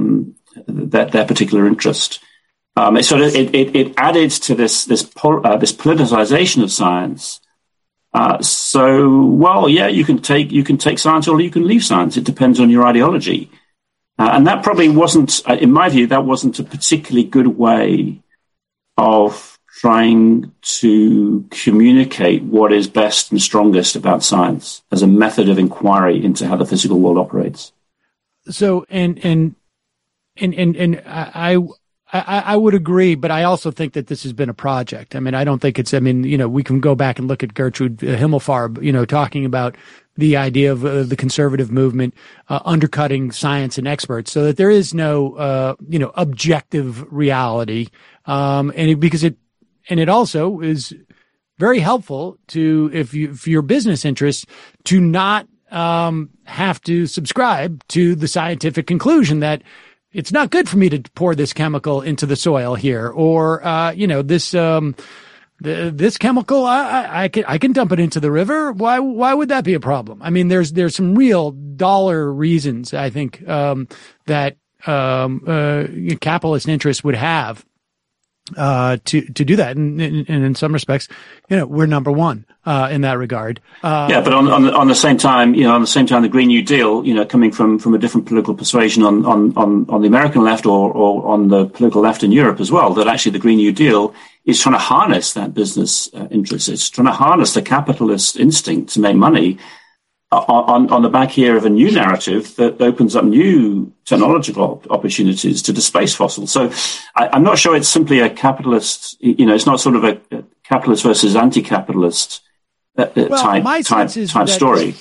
Speaker 7: interest. It added to this politicization of science. You can take science or you can leave science. It depends on your ideology. And that probably wasn't, in my view, that wasn't a particularly good way of trying to communicate what is best and strongest about science as a method of inquiry into how the physical world operates.
Speaker 3: So, and I would agree, but I also think that this has been a project. I mean, I don't think we can go back and look at Gertrude Himmelfarb, talking about the idea of the conservative movement undercutting science and experts, so that there is no, objective reality. And it also is very helpful to, for your business interests, to not have to subscribe to the scientific conclusion that it's not good for me to pour this chemical into the soil here, or this chemical I can dump it into the river. Why would that be a problem? I mean, there's some real dollar reasons, I think, that capitalist interests would have to do that, and in some respects, we're number one in that regard.
Speaker 7: But on the same time, the Green New Deal, coming from a different political persuasion on the American left or on the political left in Europe as well, that actually the Green New Deal is trying to harness that business interest. It's trying to harness the capitalist instinct to make money on the back here of a new narrative that opens up new technological opportunities to displace fossils. So I'm not sure it's simply a capitalist, it's not sort of a capitalist versus anti-capitalist type story.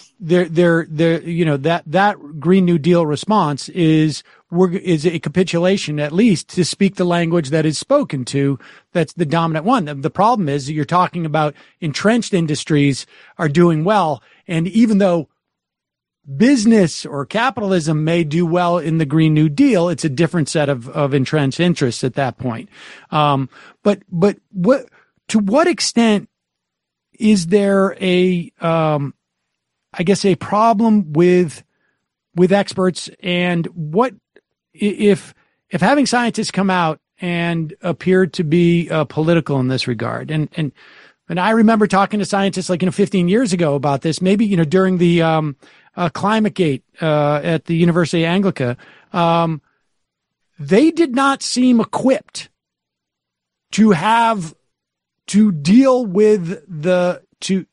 Speaker 7: That
Speaker 3: Green New Deal response is a capitulation, at least, to speak the language that is spoken to. That's the dominant one. The problem is that you're talking about entrenched industries are doing well. And even though business or capitalism may do well in the Green New Deal, it's a different set of entrenched interests at that point. But to what extent is there a problem with experts, and what if having scientists come out and appear to be political in this regard? And I remember talking to scientists 15 years ago about this, maybe, during the ClimateGate at the University of Anglica. They did not seem equipped to deal with the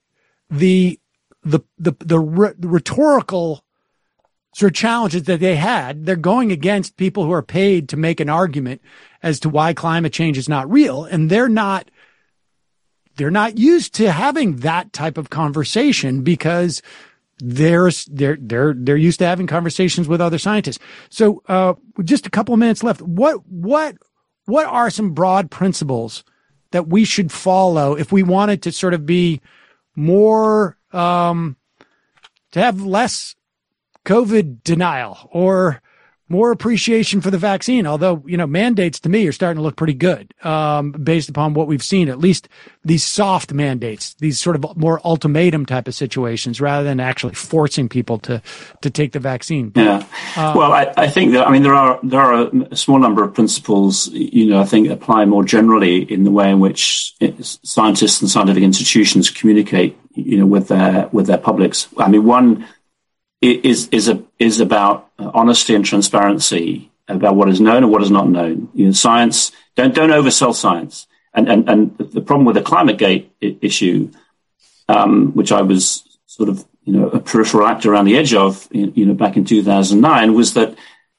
Speaker 3: rhetorical sort of challenges that they had. They're going against people who are paid to make an argument as to why climate change is not real, and they're not used to having that type of conversation because they're used to having conversations with other scientists. So, just a couple of minutes left. What are some broad principles that we should follow if we wanted to sort of be more, to have less COVID denial or more appreciation for the vaccine? Although, mandates to me are starting to look pretty good, based upon what we've seen, at least these soft mandates, these sort of more ultimatum type of situations, rather than actually forcing people to take the vaccine.
Speaker 7: Yeah. Well, I think that, there are a small number of principles, I think apply more generally in the way in which scientists and scientific institutions communicate, with their publics. One is about honesty and transparency about what is known and what is not known. Science, don't oversell science. And the problem with the ClimateGate issue, which I was sort of a peripheral actor around the edge of, back in 2009, was that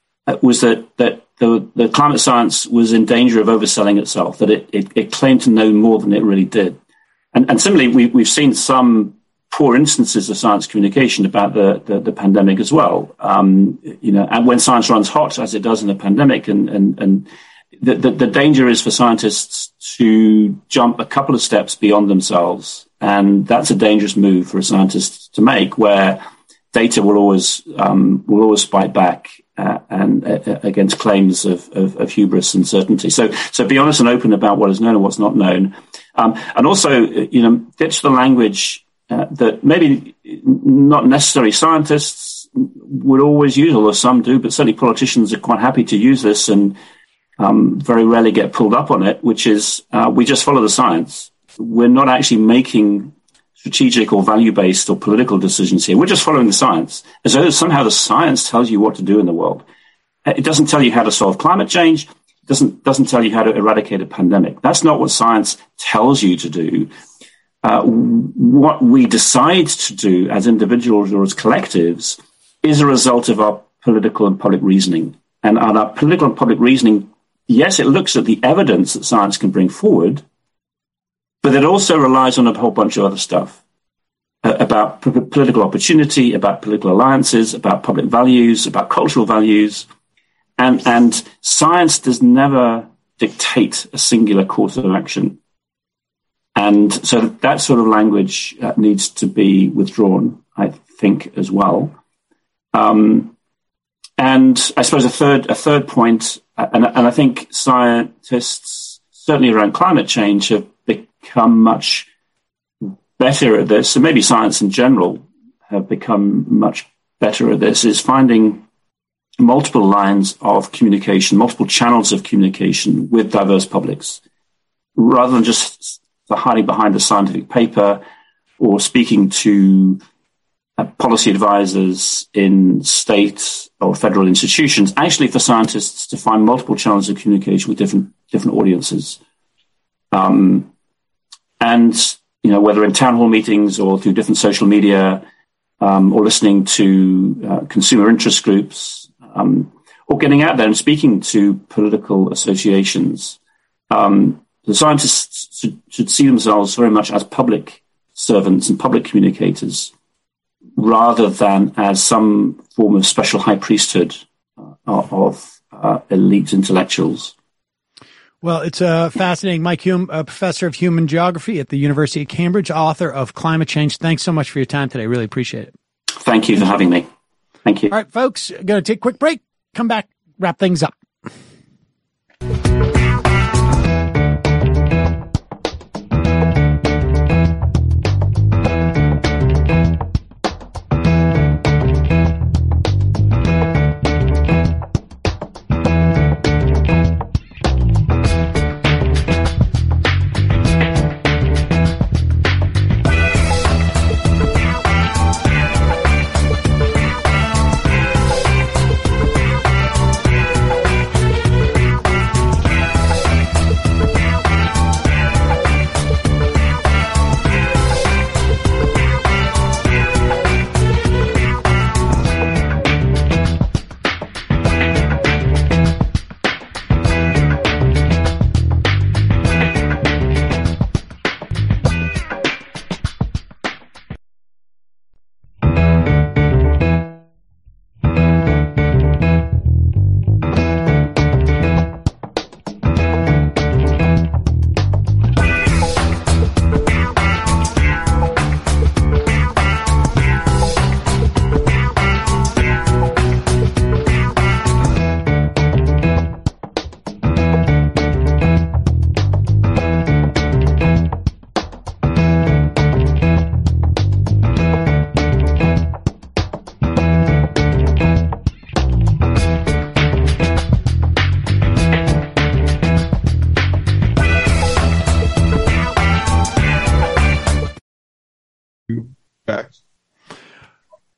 Speaker 7: the climate science was in danger of overselling itself. That it claimed to know more than it really did. And similarly, we've seen some poor instances of science communication about the pandemic as well. And when science runs hot, as it does in a pandemic, and the danger is for scientists to jump a couple of steps beyond themselves, and that's a dangerous move for a scientist to make, where data will always fight back and against claims of hubris and certainty. So be honest and open about what is known and what's not known, and also ditch the language that maybe not necessarily scientists would always use, although some do, but certainly politicians are quite happy to use this and very rarely get pulled up on it, which is we just follow the science. We're not actually making strategic or value-based or political decisions here. We're just following the science, as though somehow the science tells you what to do in the world. It doesn't tell you how to solve climate change. It doesn't tell you how to eradicate a pandemic. That's not what science tells you to do. What we decide to do as individuals or as collectives is a result of our political and public reasoning. And our political and public reasoning, yes, it looks at the evidence that science can bring forward, but it also relies on a whole bunch of other stuff about political opportunity, about political alliances, about public values, about cultural values. And science does never dictate a singular course of action. And so that sort of language needs to be withdrawn, I think, as well. And I suppose a third point, and I think scientists, certainly around climate change, have become much better at this, and maybe science in general have become much better at this, is finding multiple lines of communication, multiple channels of communication with diverse publics, rather than just hiding behind a scientific paper or speaking to policy advisors in state or federal institutions. Actually, for scientists to find multiple channels of communication with different audiences. And, whether in town hall meetings or through different social media, or listening to consumer interest groups, or getting out there and speaking to political associations, the scientists should see themselves very much as public servants and public communicators, rather than as some form of special high priesthood of elite intellectuals.
Speaker 3: Well, it's fascinating. Mike Hume, a professor of human geography at the University of Cambridge, author of Climate Change. Thanks so much for your time today. Really appreciate it.
Speaker 7: Thank you for having me. Thank you.
Speaker 3: All right, folks, going to take a quick break. Come back, wrap things up.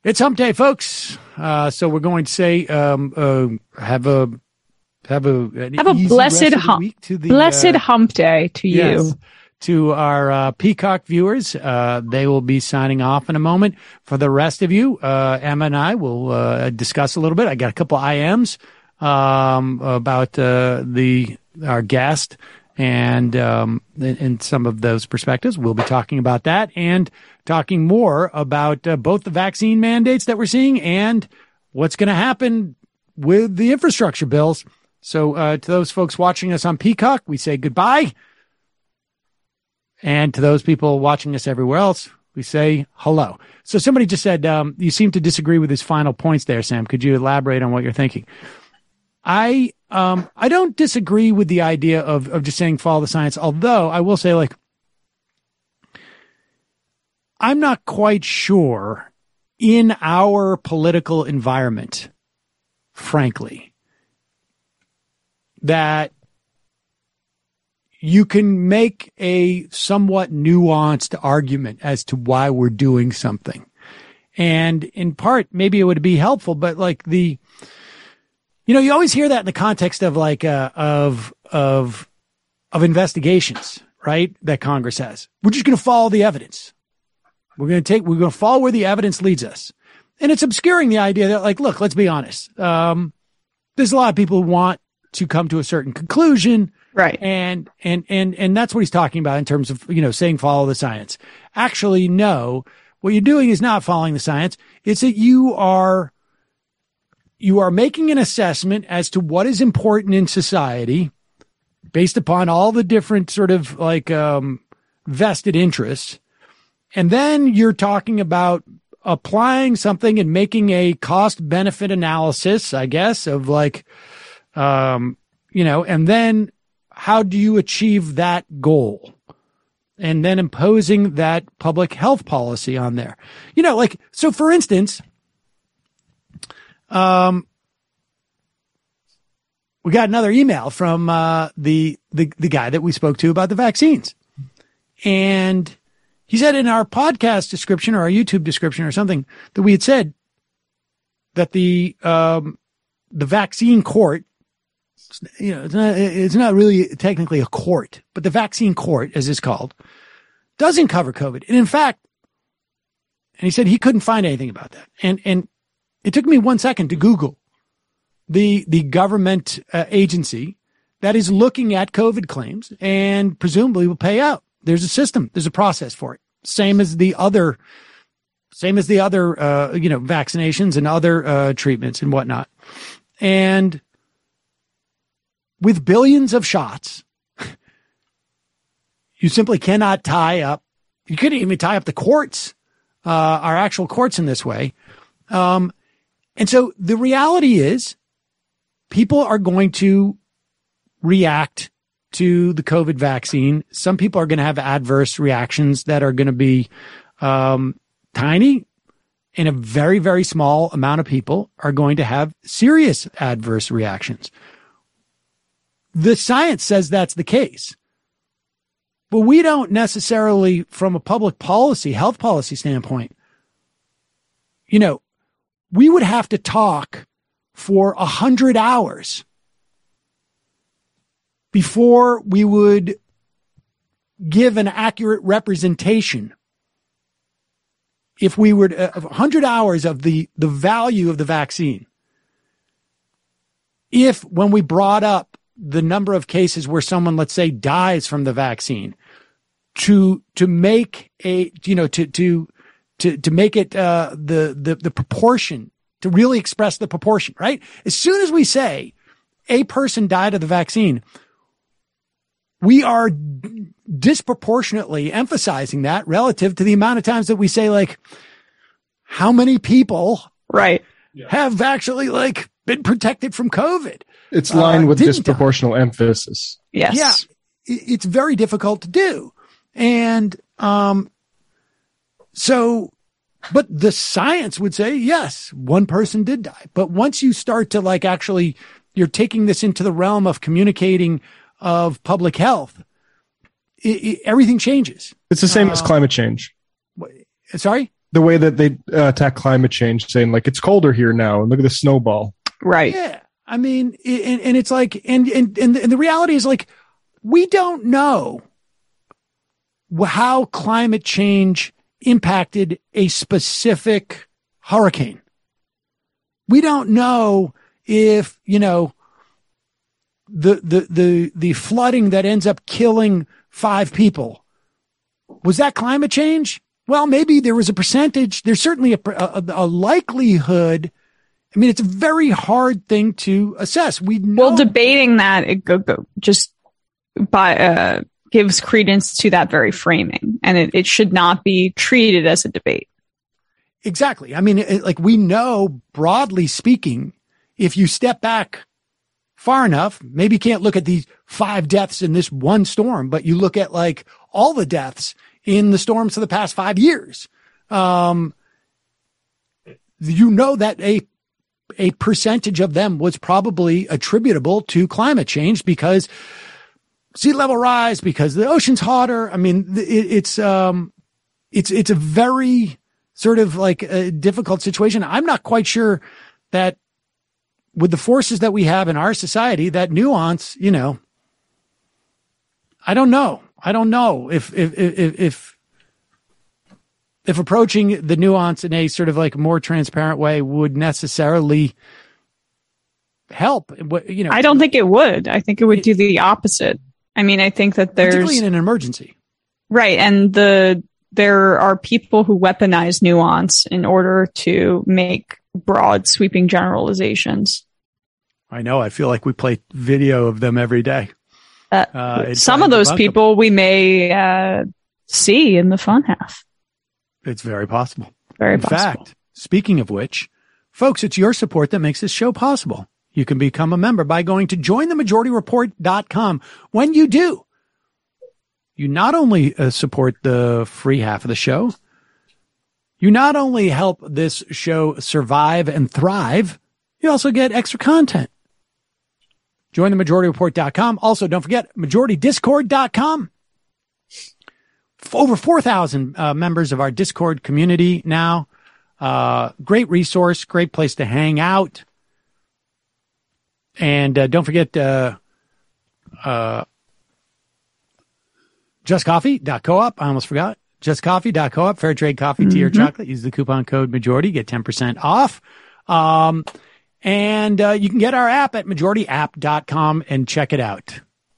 Speaker 3: It's hump day, folks. So we're going to say, have a
Speaker 4: blessed hump day to you.
Speaker 3: Yes, to our Peacock viewers. They will be signing off in a moment. For the rest of you, Emma and I will discuss a little bit. I got a couple IMs about our guest and some of those perspectives. We'll be talking about that and talking more about both the vaccine mandates that we're seeing and what's going to happen with the infrastructure bills. So to those folks watching us on Peacock, we say goodbye. And to those people watching us everywhere else, we say hello. So somebody just said, you seem to disagree with his final points there, Sam. Could you elaborate on what you're thinking? I don't disagree with the idea of just saying follow the science, although I will say, like, I'm not quite sure in our political environment, frankly, that you can make a somewhat nuanced argument as to why we're doing something. And in part, maybe it would be helpful, but like you always hear that in the context of like, of investigations, right? That Congress has. We're just going to follow the evidence. We're going to follow where the evidence leads us. And it's obscuring the idea that, like, look, let's be honest. There's a lot of people who want to come to a certain conclusion.
Speaker 4: Right.
Speaker 3: And that's what he's talking about in terms of, saying follow the science. Actually, no, what you're doing is not following the science. It's that you are making an assessment as to what is important in society based upon all the different sort of like, vested interests. And then you're talking about applying something and making a cost benefit analysis, I guess, of like, and then how do you achieve that goal? And then imposing that public health policy on there. So for instance, we got another email from the guy that we spoke to about the vaccines. And he said in our podcast description or our YouTube description or something that we had said that the vaccine court, it's not really technically a court, but the vaccine court, as it's called, doesn't cover COVID. And in fact, and he said he couldn't find anything about that. And it took me 1 second to Google the government agency that is looking at COVID claims and presumably will pay out. There's a system. There's a process for it. Same as the other, vaccinations and other treatments and whatnot. And with billions of shots, you simply cannot tie up. You couldn't even tie up the courts, our actual courts in this way. And so the reality is people are going to react to the COVID vaccine. Some people are going to have adverse reactions that are going to be tiny, and a very, very small amount of people are going to have serious adverse reactions. The science says that's the case. But we don't necessarily, from a public policy, health policy standpoint, we would have to talk for 100 hours before we would give an accurate representation. If we were 100 hours of the value of the vaccine, if when we brought up the number of cases where someone, let's say, dies from the vaccine, to make a, to make it the proportion, to really express the proportion, right? As soon as we say a person died of the vaccine, we are disproportionately emphasizing that relative to the amount of times that we say, like, how many people have actually been protected from COVID.
Speaker 8: It's lined with disproportional emphasis.
Speaker 4: Yes.
Speaker 3: Yeah. It's very difficult to do. And, but the science would say, yes, one person did die. But once you start to actually, you're taking this into the realm of communicating of public health, everything changes.
Speaker 8: It's the same as climate change.
Speaker 3: Sorry?
Speaker 8: the way that they attack climate change, saying like it's colder here now and look at the snowball.
Speaker 4: Right.
Speaker 3: Yeah. I mean, and it's like, and the reality is like, we don't know how climate change impacted a specific hurricane. We don't know if, the flooding that ends up killing 5 people, was that climate change? Well, maybe there was a percentage. There's certainly a likelihood. I mean, it's a very hard thing to assess. Well,
Speaker 4: debating that just gives credence to that very framing, and it should not be treated as a debate.
Speaker 3: Exactly. I mean, we know, broadly speaking, if you step back far enough, maybe you can't look at these 5 deaths in this one storm, but you look at like all the deaths in the storms of the past 5 years. That a percentage of them was probably attributable to climate change because sea level rise, because the ocean's hotter. I mean, it's a very sort of like a difficult situation. I'm not quite sure that with the forces that we have in our society, that nuance, I don't know. I don't know if approaching the nuance in a sort of like more transparent way would necessarily help.
Speaker 4: I don't think it would. I think it would do the opposite. I mean, I think that
Speaker 3: particularly in an emergency.
Speaker 4: Right. And there are people who weaponize nuance in order to make broad sweeping generalizations.
Speaker 3: I know. I feel like we play video of them every day.
Speaker 4: Some of those people we may see in the fun half.
Speaker 3: It's very possible.
Speaker 4: Very
Speaker 3: possible.
Speaker 4: In
Speaker 3: fact, speaking of which, folks, it's your support that makes this show possible. You can become a member by going to jointhemajorityreport.com. When you do, you not only support the free half of the show, you not only help this show survive and thrive, you also get extra content. JoinTheMajorityReport.com. Also, don't forget MajorityDiscord.com. Over 4,000 members of our Discord community now. Great resource, great place to hang out. And don't forget JustCoffee.coop. I almost forgot. JustCoffee.coop. Fair trade coffee, tea, or chocolate. Use the coupon code Majority. Get 10% off. And you can get our app at majorityapp.com and check it out.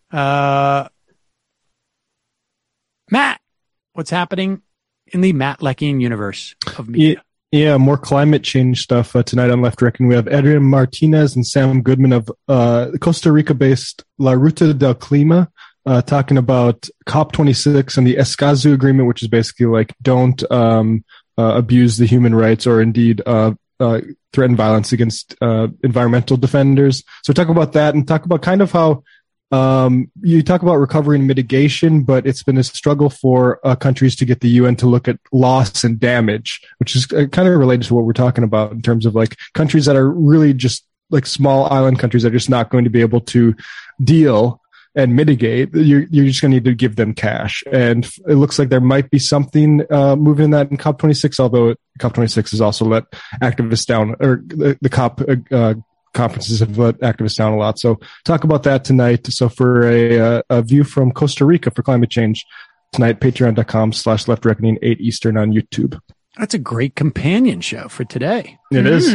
Speaker 3: Matt, what's happening in the Matt Leckian universe of media?
Speaker 8: Yeah, more climate change stuff tonight on Left Reckoning. We have Adrian Martinez and Sam Goodman of Costa Rica-based La Ruta del Clima talking about COP26 and the Escazú Agreement, which is basically like don't abuse the human rights or indeed threaten violence against environmental defenders. So talk about that and talk about kind of how you talk about recovery and mitigation, but it's been a struggle for countries to get the UN to look at loss and damage, which is kind of related to what we're talking about in terms of like countries that are really just like small island countries that are just not going to be able to deal and mitigate. You're just going to need to give them cash. And it looks like there might be something moving in that in COP26, although COP26 has also let activists down, or the COP conferences have let activists down a lot. So talk about that tonight. So for a view from Costa Rica for climate change tonight, patreon.com/Left Reckoning, 8 Eastern on YouTube.
Speaker 3: That's a great companion show for today.
Speaker 8: It is.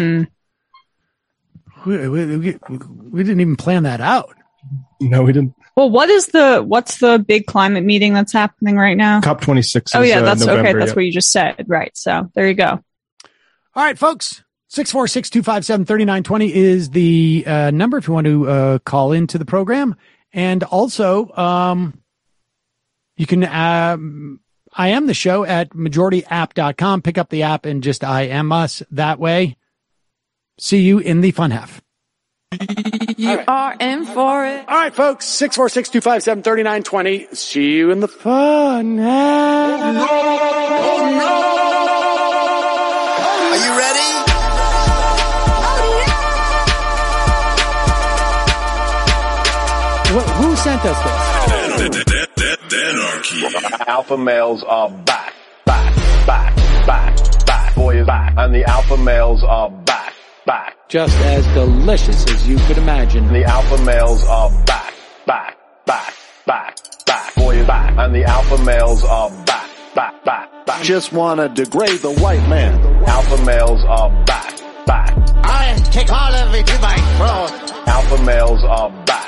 Speaker 3: We didn't even plan that out.
Speaker 8: No, we didn't.
Speaker 4: Well, what's the big climate meeting that's happening right now?
Speaker 8: COP26.
Speaker 4: Oh yeah, that's
Speaker 8: November,
Speaker 4: okay. That's what you just said. Right. So there you go.
Speaker 3: All right, folks. 646-257-3920 is the number if you want to call into the program. And also, you can IM the show at majorityapp.com. Pick up the app and just IM us that way. See you in the fun half.
Speaker 9: You are in for it.
Speaker 3: All right, folks. 646-257-3920. See you in the fun half.
Speaker 9: Oh, no. Are you ready?
Speaker 3: Who sent us this?
Speaker 2: Anarchy.
Speaker 10: Alpha males are back. And the alpha males are back.
Speaker 3: Just as delicious as you could imagine.
Speaker 10: The alpha males are back. Boy, back. And the alpha males are back.
Speaker 11: Just wanna degrade the white man.
Speaker 10: Alpha males are back.
Speaker 9: I take all of it in my throat.
Speaker 10: Alpha males are back.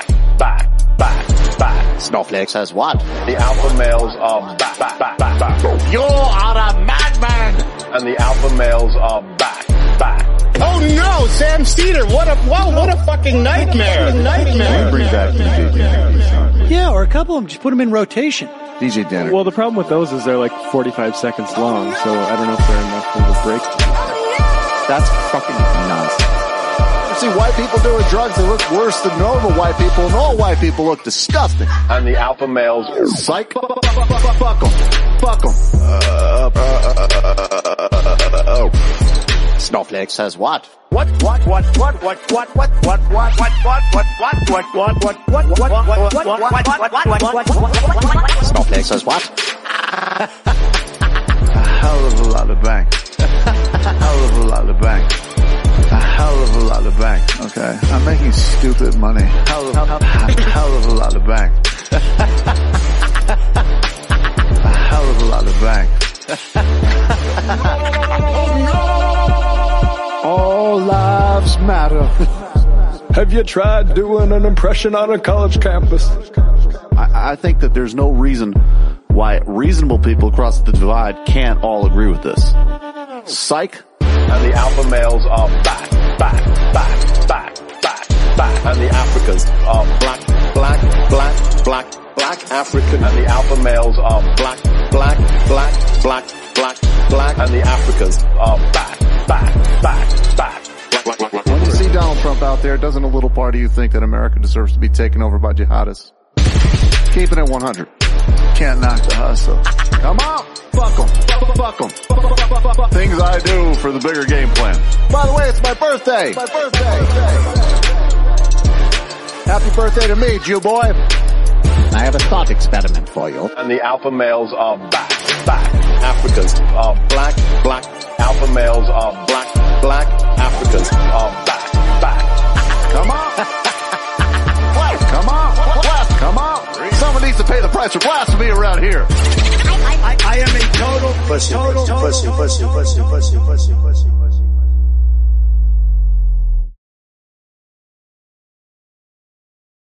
Speaker 11: Snowflakes has what?
Speaker 10: The alpha males are back.
Speaker 9: You are a madman.
Speaker 10: And the alpha males are back.
Speaker 11: Oh no, Sam Cedar, what a fucking nightmare.
Speaker 12: Bring back the DJ.
Speaker 3: Yeah, or a couple of them. Just put them in rotation.
Speaker 12: DJ Denner.
Speaker 8: Well, the problem with those is they're like 45 seconds long, so I don't know if they're enough of a break.
Speaker 12: That's fucking nonsense. You see white people doing drugs, they look worse than normal white people, and all white people look disgusting.
Speaker 10: And the alpha males...
Speaker 12: Psych. Fuck them. Snowflake says what?
Speaker 9: What?
Speaker 12: Snowflake says what?
Speaker 11: A hell of a lot of bank. A hell of a lot of bank. A hell of a lot of bank. Okay, I'm making stupid money. Hell of a lot of bank. A hell of a lot of bank.
Speaker 8: All lives matter. Have you tried doing an impression on a college campus?
Speaker 11: I think that there's no reason why reasonable people across the divide can't all agree with this. Psych.
Speaker 10: And the alpha males are back. And the Africans are black African. And the alpha males are black. And the Africans are back.
Speaker 12: When you see Donald Trump out there, doesn't a little part of you think that America deserves to be taken over by jihadists? Keep it at 100.
Speaker 11: Can't knock the hustle.
Speaker 12: Come on! Fuck them. Things I do for the bigger game plan. By the way, it's my birthday! Happy birthday to me, Jew boy!
Speaker 11: I have a thought experiment for you.
Speaker 10: And the alpha males are back. Africans are black. Alpha males are black. Africans are back.
Speaker 12: Come on! Come on! Someone needs to pay the price for blasphemy around here.
Speaker 9: I am a total pussy.